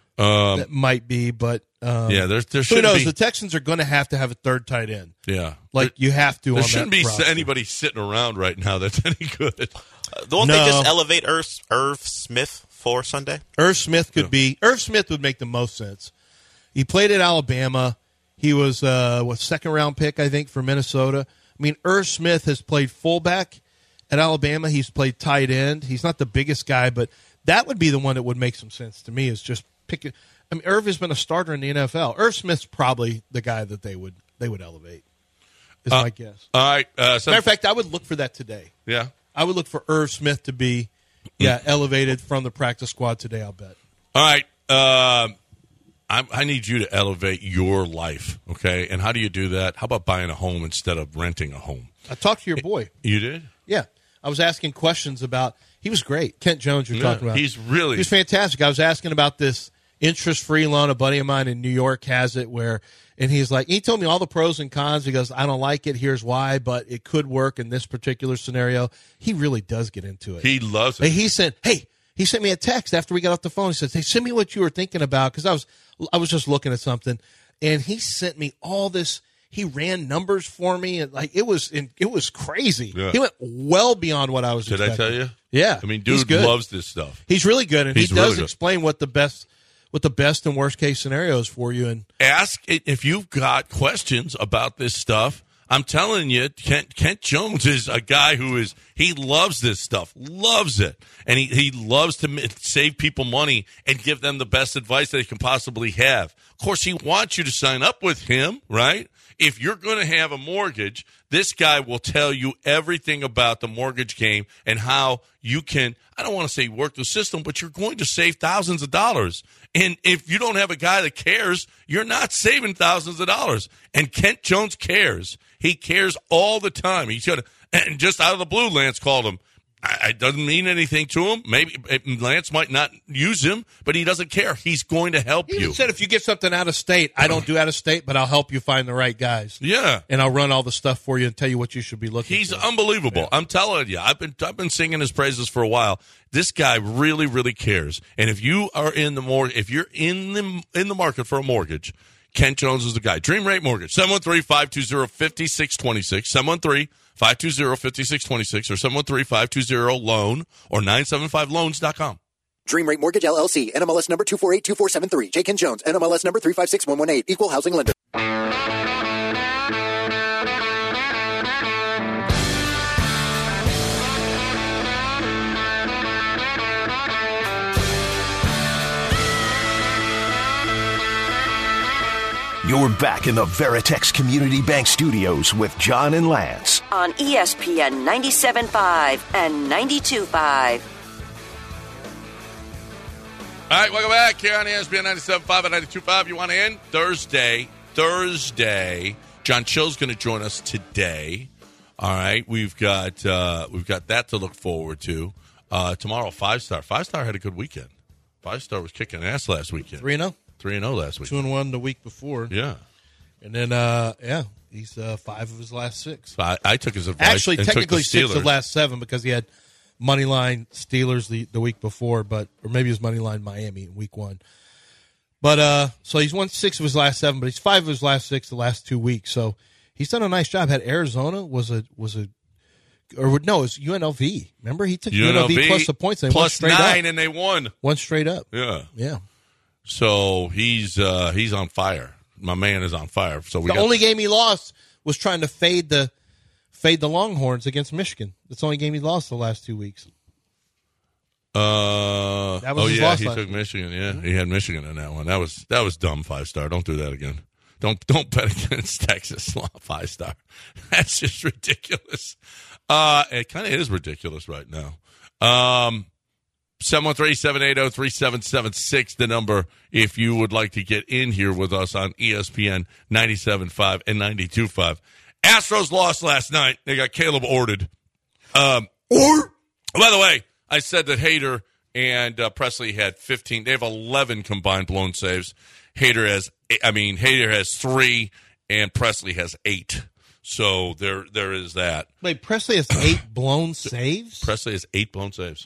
Um, That might be, but um, yeah, there's there who shouldn't knows? be. The Texans are going to have to have a third tight end. yeah, Like you have to. there on shouldn't that be roster. anybody sitting around right now that's any good. Uh, the one No. they just elevate Irv, Irv Smith for Sunday. Irv Smith could be. Irv Smith would make the most sense. He played at Alabama. He was uh, what second round pick, I think, for Minnesota. I mean, Irv Smith has played fullback at Alabama. He's played tight end. He's not the biggest guy, but that would be the one that would make some sense to me. Is just pick it. I mean, Irv has been a starter in the N F L. Irv Smith's probably the guy that they would they would elevate. Is Uh, my guess. All right. Uh, so, Matter of fact, I would look for that today. yeah. I would look for Irv Smith to be, yeah, elevated from the practice squad today. I'll bet. All right. Um, I, I need you to elevate your life, okay? And how do you do that? How about buying a home instead of renting a home? I talked to your boy. You did? Yeah, I was asking questions about. He was great, Kent Jones. You're Yeah, talking about. he's really- He's fantastic. I was asking about this interest-free loan. A buddy of mine in New York has it, where, and he's like, he told me all the pros and cons. He goes, I don't like it. Here's why, but it could work in this particular scenario. He really does get into it. He loves Like, it. he said, "Hey." He sent me a text after we got off the phone. He says, "Hey, send me what you were thinking about," because I was, I was just looking at something, and he sent me all this. He ran numbers for me, and like it was, it was crazy. Yeah. He went well beyond what I was. Did I expecting. tell you? Yeah, I mean, he's dude good. loves this stuff. He's really good, and He's he does really good. explain what the best, what the best and worst case scenarios for you. And Ask it if you've got questions about this stuff. I'm telling you, Kent, Kent Jones is a guy who is, he loves this stuff, loves it. And he, he loves to m- save people money and give them the best advice that he can possibly have. Of course, he wants you to sign up with him, right? If you're going to have a mortgage, this guy will tell you everything about the mortgage game and how you can, I don't want to say work the system, but you're going to save thousands of dollars. And if you don't have a guy that cares, you're not saving thousands of dollars. And Kent Jones cares. He cares all the time. He's got, and just out of the blue, Lance called him. It doesn't mean anything to him. Maybe Lance might not use him, but he doesn't care. He's going to help He you. said if you get something out of state, I don't do out of state, but I'll help you find the right guys. Yeah. And I'll run all the stuff for you and tell you what you should be looking He's for. unbelievable. Yeah. I'm telling you. I've been I've been singing his praises for a while. This guy really, really cares. And if you are in the mor- if you're in the in the market for a mortgage, Kent Jones is the guy. Dream Rate Mortgage, seven one three, five two zero, five six two six, seven one three, five two zero, five six two six, or seven one three, five two zero, loan or nine seven five loans dot com. Dream Rate Mortgage, L L C, N M L S number two four eight two four seven three. J. Kent Jones, N M L S number three five six one one eight. Equal housing lender. You're back in the Veritex Community Bank Studios with John and Lance. On E S P N ninety-seven point five and ninety-two point five. All right, welcome back here on E S P N ninety-seven point five and ninety-two point five. You want to end? Thursday, Thursday. John Chill's going to join us today. All right, we've got uh, we've got that to look forward to. Uh, tomorrow, Five Star. Five Star had a good weekend. Five Star was kicking ass last weekend. three and oh three and oh last week. two and one the week before. Yeah. And then, uh, yeah, he's uh, five of his last six. So I, I took his advice. Actually, and technically took the six of the last seven because he had money line Steelers the, the week before, but or maybe it was money line Miami in week one. But uh, so he's won six of his last seven, but he's five of his last six the last two weeks. So he's done a nice job. Had Arizona was a was a or no, it was U N L V. Remember he took U N L V, U N L V plus the points and plus won straight nine, up. and they won. One straight up. Yeah, yeah. So he's uh, he's on fire. My man is on fire. So we the got only game he lost was trying to fade the fade the Longhorns against Michigan. That's the only game he lost the last two weeks. Uh, that was oh his yeah, loss he last took week. Michigan. Yeah, mm-hmm. He had Michigan in that one. That was that was dumb. Five Star. Don't do that again. Don't don't bet against Texas Five Star. That's just ridiculous. Uh, it kind of is ridiculous right now. Um. seven one three, seven eight zero, three seven seven six, the number if you would like to get in here with us on E S P N ninety-seven point five and ninety-two point five. Astros lost last night. They got Caleb Orted. Um, or, by the way, I said that Hader and uh, Presley had fifteen. They have eleven combined blown saves. Hader has, I mean, Hader has three, and Presley has eight. So there, there is that. Wait, Presley has eight blown saves? Presley has eight blown saves.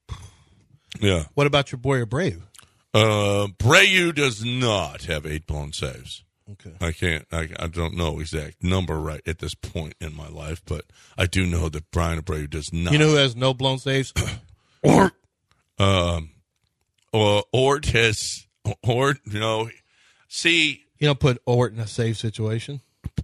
Yeah. What about your boy Abreu? Uh, Abreu does not have eight blown saves. Okay. I can't. I, I don't know exact number right at this point in my life, but I do know that Brian Abreu does not. You know who has no blown saves? Ort. Um. Or Ort has Ort. You know. See. You don't put Ort in a save situation.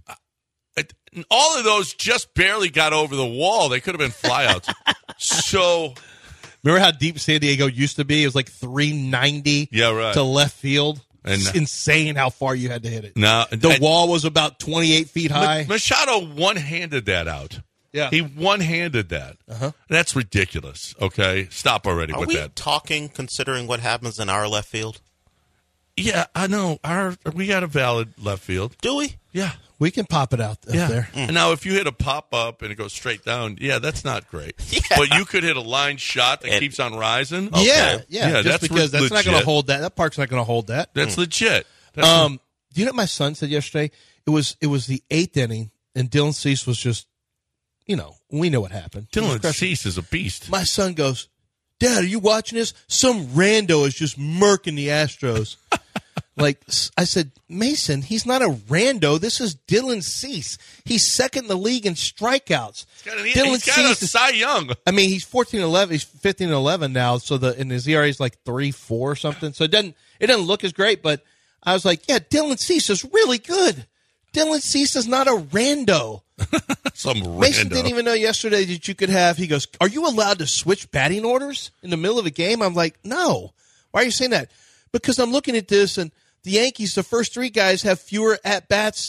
It, all of those just barely got over the wall. They could have been flyouts. So. Remember how deep San Diego used to be? It was like three ninety yeah, right. to left field. And, it's insane how far you had to hit it. No, the and, wall was about twenty-eight feet high. Machado one-handed that out. Yeah. He one-handed that. Uh-huh. That's ridiculous. Okay? Stop already Are with we that. talking considering what happens in our left field? Yeah, I know. Our we got a valid left field. Do we? Yeah. We can pop it out up yeah. there. Mm. And now, if you hit a pop-up and it goes straight down, yeah, that's not great. Yeah. But you could hit a line shot that and, keeps on rising. Okay. Yeah, yeah. yeah just that's because that's legit. not going to hold that. That park's not going to hold that. That's mm. legit. That's um, le- do you know what my son said yesterday? It was it was the eighth inning, and Dylan Cease was just, you know, we know what happened. Dylan Cease is a beast. My son goes, Dad, are you watching this? Some rando is just murking the Astros. Like, I said, Mason, he's not a rando. This is Dylan Cease. He's second in the league in strikeouts. He's got, an, Dylan he's got Cease a is, Cy Young. I mean, he's fourteen eleven. He's fifteen eleven now, so the and his E R A is like three four or something. So it doesn't it doesn't look as great, but I was like, yeah, Dylan Cease is really good. Dylan Cease is not a rando. Some rando. Mason didn't even know yesterday that you could have, he goes, are you allowed to switch batting orders in the middle of a game? I'm like, no. Why are you saying that? Because I'm looking at this, and the Yankees, the first three guys have fewer at-bats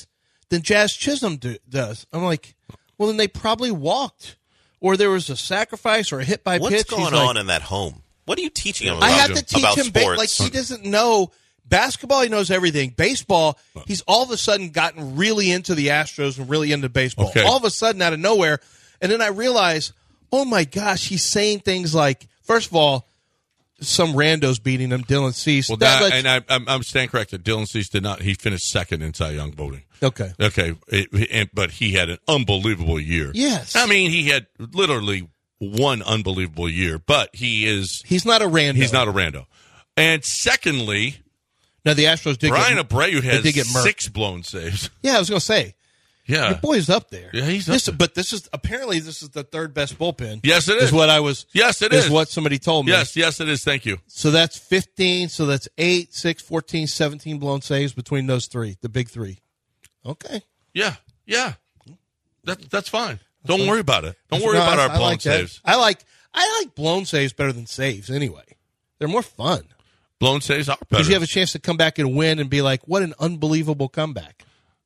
than Jazz Chisholm do, does. I'm like, well, then they probably walked, or there was a sacrifice or a hit by What's pitch. going He's on like, in that home? What are you teaching him about, I have to teach about him ba- sports? like he doesn't know basketball. He knows everything. Baseball, he's all of a sudden gotten really into the Astros and really into baseball. Okay. All of a sudden, out of nowhere, and then I realize, oh my gosh, he's saying things like, first of all, some randos beating him, Dylan Cease. Well, That that, lets- and I, I'm, I'm staying corrected. Dylan Cease did not. He finished second in Cy Young voting. okay. Okay, it, and, but he had an unbelievable year. Yes. I mean, he had literally one unbelievable year, but he is. He's not a rando. He's not a rando. And secondly, Now, the Astros did Brian get, Abreu they has did get murked. six blown saves. Yeah, I was going to say. Yeah, Your boy's up there. Yeah, he's up this, there. But this is apparently this is the third best bullpen. Yes, it Is is. what I was. Yes, it is is. what somebody told me. Yes, yes, it is. Thank you. So that's fifteen. So that's eight, six, fourteen, seventeen blown saves between those three, the big three. Okay. Yeah, yeah. That, that's fine. Don't worry about it. Don't worry No, about I- our I blown like that. saves. I like I like blown saves better than saves anyway. They're more fun Blown saves are better. because you have a chance to come back and win and be like, "What an unbelievable comeback!"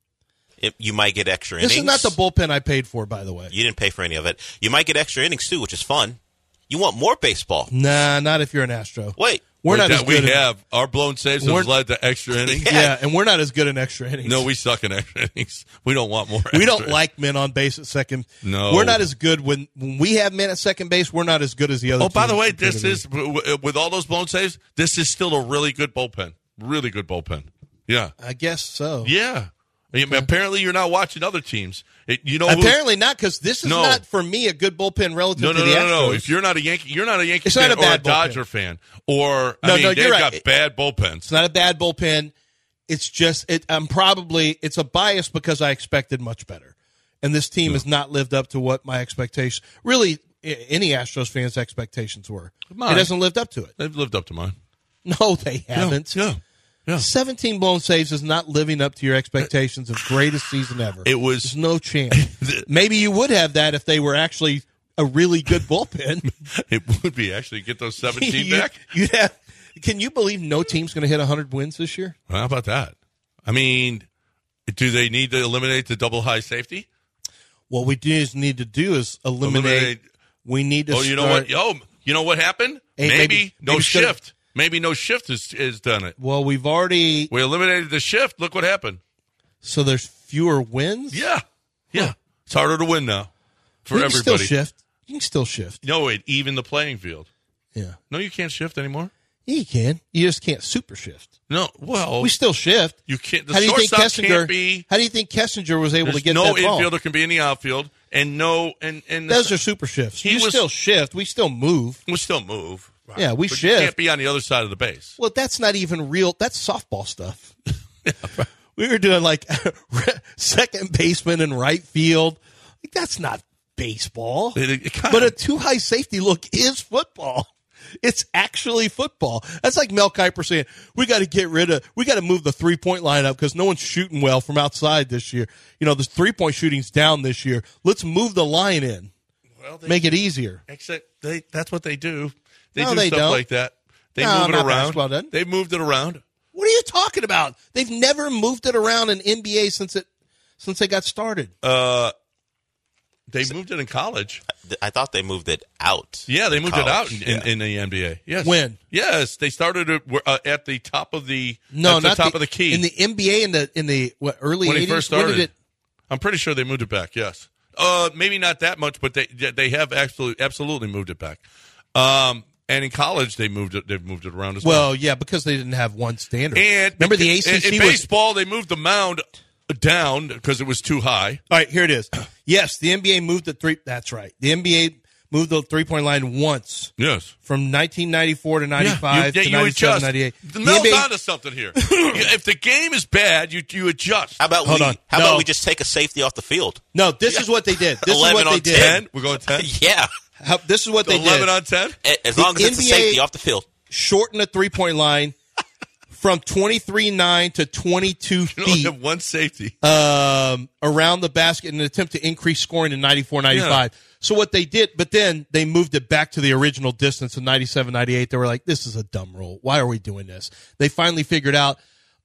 It- you might get extra This innings. is not the bullpen I paid for, by the way. You didn't pay for any of it. You might get extra innings, too, which is fun. You want more baseball. Nah, not if you're an Astro. Wait. We're Wait, not that as we good. at- have our blown saves We're- have led to extra innings. yeah, and we're not as good in extra innings. No, we suck in extra innings. We don't want more. We extra. don't like men on base at second. No. We're not as good when, when we have men at second base. We're not as good as the other. Oh, by the teams way, compare this to is w- w- with all those blown saves. This is still a really good bullpen. Really good bullpen. Yeah, I guess so. yeah. I mean, apparently, you're not watching other teams. It, you know, who- Apparently not, because this is No. not for me a good bullpen relative no, to no, the no, Astros. no, no. If you're not a Yankee, you're not a Yankee It's fan not a or a bad Dodger bullpen. fan, or I No, mean, no, they've you're got right. bad bullpens. It's not a bad bullpen. It's just it. I'm probably it's a bias because I expected much better, and this team has not lived up to what my expectations. Really, i- any Astros fans' expectations were. Mine. It hasn't lived up to it. They've lived up to mine. No, they haven't. Yeah, yeah. seventeen blown saves is not living up to your expectations of greatest season ever. It was- There's no chance. Maybe you would have that if they were actually a really good bullpen. It would be actually get those seventeen You- back. You'd have. Can you believe no team's going to hit one hundred wins this year? How about that? I mean, do they need to eliminate the double high safety? What we do is need to do is eliminate. Eliminate- we need to. Oh, you know start- what? Oh, you know what happened? Hey, maybe, maybe- no maybe it's gonna- shift. Maybe no shift has, has done it. Well, we've already. We eliminated the shift. Look what happened. So there's fewer wins. Yeah, yeah. It's harder to win now for you can everybody. still shift. You can still shift. No, it even the playing field. Yeah, No, you can't shift anymore. yeah, you can. You just can't super shift. No, well, We still shift. you can't. The how do you think shortstop Kessinger? can't be. How do you think Kessinger was able There's to get no that ball? infielder can be in the outfield, and no, and and Those are super shifts. He you was- still shift. We still move. we still move. Yeah, we but shift. You can't be on the other side of the base. Well, that's not even real. That's softball stuff. We were doing like second baseman and right field. Like, that's not baseball. It- it kinda- but a two high safety look is football. It's actually football. That's like Mel Kiper saying, we got to get rid of, we got to move the three point line up because no one's shooting well from outside this year. You know, the three point shooting's down this year. Let's move the line in. Well, they, Make it easier. Except they, that's what they do. They No, do they stuff don't. like that. They No, move it not around. basketball doesn't. They moved it around. What are you talking about? They've never moved it around in N B A since it, since they got started. Uh, they moved it in college. Th- I thought they moved it out. Yeah, they in moved it out college. in, in, Yeah. in the N B A. Yes. When? Yes, they started it uh, at the top of the No, at the not top of the key in the N B A in the in the what early when he eighties? first When started. did it? I'm pretty sure they moved it back. Yes. Uh, maybe not that much, but they they have absolutely absolutely moved it back. Um, and in college they moved it. They've moved it around as well. Well, yeah, because they didn't have one standard. And remember the in- A C C in, was baseball they moved the mound down because it was too high. all right. Here it is. Yes, the N B A moved the three. That's right. The N B A moved the three point line once Yes. from nineteen ninety-four to ninety-five yeah, to you, you ninety-seven, adjust. ninety-eight. The The Mel's N B A onto something here. If the game is bad, you you adjust. How about Hold we? on. How No. about we just take a safety off the field? No, this is what they did. This is eleven what they on did. ten. We're going ten. Yeah, How, this is what they Eleven did. on ten. A- as The long as it's a N B A safety off the field. Shorten the three point line from twenty-three nine to twenty-two You only feet. have one safety. um, around the basket in an attempt to increase scoring in ninety-four ninety-five. Yeah. So what they did, but then they moved it back to the original distance in ninety-seven ninety-eight. They were like, this is a dumb rule. Why are we doing this? They finally figured out,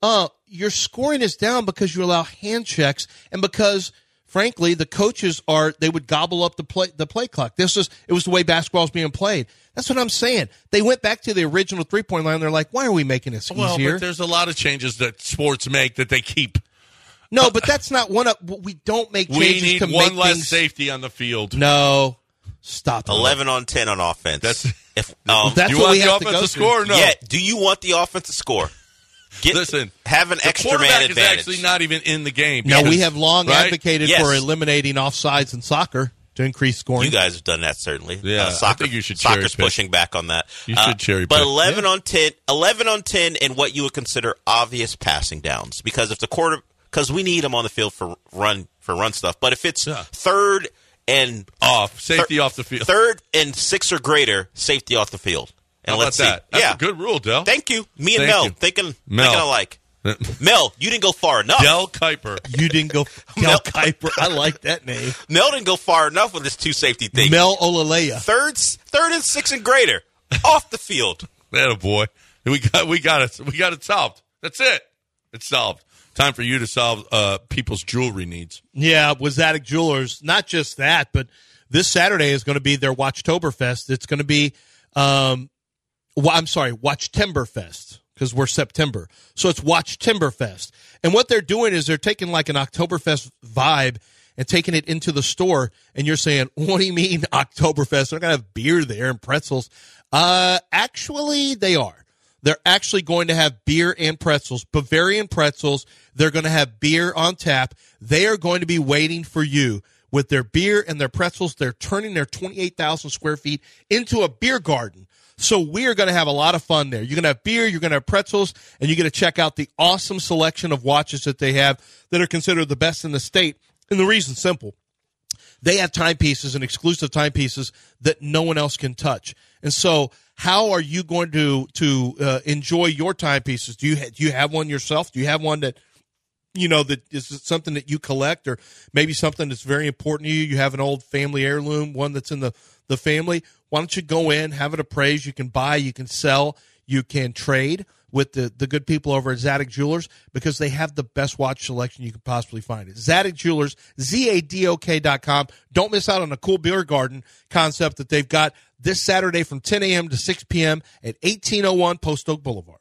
Uh, your scoring is down because you allow hand checks and because, frankly, the coaches are, they would gobble up the play, the play clock. This is, it was the way basketball was being played. That's what I'm saying. They went back to the original three-point line. They're like, why are we making this well, easier? But there's a lot of changes that sports make that they keep. No, but that's not one of, we don't make changes we need to one make less things, safety on the field. No. Stop it. eleven on ten on offense. That's, if, um, that's you what want we the have to offense go to score or no? Yeah, do you want the offense to score? Get, Listen, have an the extra man quarterback advantage. is actually not even in the game. Now, because, we have long right? advocated Yes. for eliminating offsides in soccer to increase scoring. You guys have done that, certainly. Yeah, uh, I soccer, think you should cherry Soccer's pick. pushing back on that. You Uh, should cherry But pick. eleven Yeah. on ten, eleven on ten in what you would consider obvious passing downs. Because if the quarter, because we need them on the field for run for run stuff. But if it's Yeah. third and Off. Safety thir- off the field. third and six or greater, safety off the field. And How about let's see. that? That's yeah, a good rule, Del. Thank you. Me and Thank Mel you. thinking Mel. thinking alike. Mel, you didn't go far enough. Del Kuiper. You didn't go Del Mel- Kuiper. I like that name. Mel didn't go far enough with this two safety thing. Mel Olaleya. Third, third and six and greater, off the field. That a boy. We got we got it. We got it solved. That's it. It's solved. Time for you to solve uh, people's jewelry needs. Yeah, Wazatic Jewelers. Not just that, but this Saturday is going to be their Watchtoberfest. It's going to be, um, well, I'm sorry, Watchtimberfest, because we're September. So it's Watchtimberfest. And what they're doing is they're taking like an Oktoberfest vibe and taking it into the store. And you're saying, what do you mean Oktoberfest? They're going to have beer there and pretzels. Uh, actually, they are. They're actually going to have beer and pretzels, Bavarian pretzels. They're going to have beer on tap. They are going to be waiting for you with their beer and their pretzels. They're turning their twenty-eight thousand square feet into a beer garden. So we are going to have a lot of fun there. You're going to have beer, you're going to have pretzels, and you're going to check out the awesome selection of watches that they have that are considered the best in the state. And the reason's simple. They have timepieces and exclusive timepieces that no one else can touch. And so how are you going to to uh, enjoy your timepieces? Do you ha- do you have one yourself? Do you have one that, you know, that is something that you collect, or maybe something that's very important to you? You have an old family heirloom, one that's in the, the family. Why don't you go in, have it appraised? You can buy, you can sell, you can trade with the, the good people over at Zadig Jewelers, because they have the best watch selection you can possibly find. It's Zadig Jewelers, Z A D O K dot com. Don't miss out on a cool beer garden concept that they've got this Saturday from ten a.m. to six p.m. at eighteen oh one Post Oak Boulevard.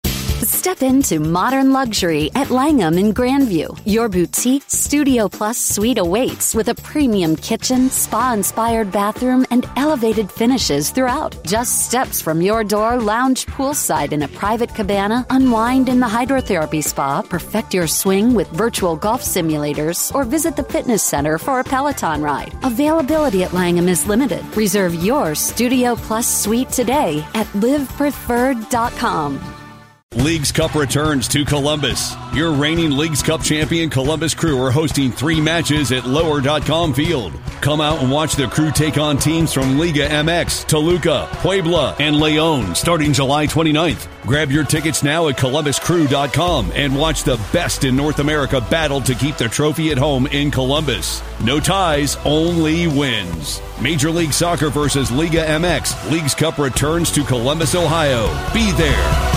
Step into modern luxury at Langham in Grandview. Your boutique Studio Plus suite awaits with a premium kitchen, spa-inspired bathroom, and elevated finishes throughout. Just steps from your door, lounge poolside in a private cabana, unwind in the hydrotherapy spa, perfect your swing with virtual golf simulators, or visit the fitness center for a Peloton ride. Availability at Langham is limited. Reserve your Studio Plus suite today at live preferred dot com. Leagues Cup returns to Columbus. Your reigning Leagues Cup champion Columbus Crew are hosting three matches at lower dot com field. Come out and watch the Crew take on teams from Liga M X, Toluca, Puebla, and Leon starting July twenty-ninth. Grab your tickets now at columbus crew dot com and watch the best in North America battle to keep the trophy at home in Columbus. No ties, only wins. Major League Soccer versus Liga M X. Leagues Cup returns to Columbus, Ohio. Be there.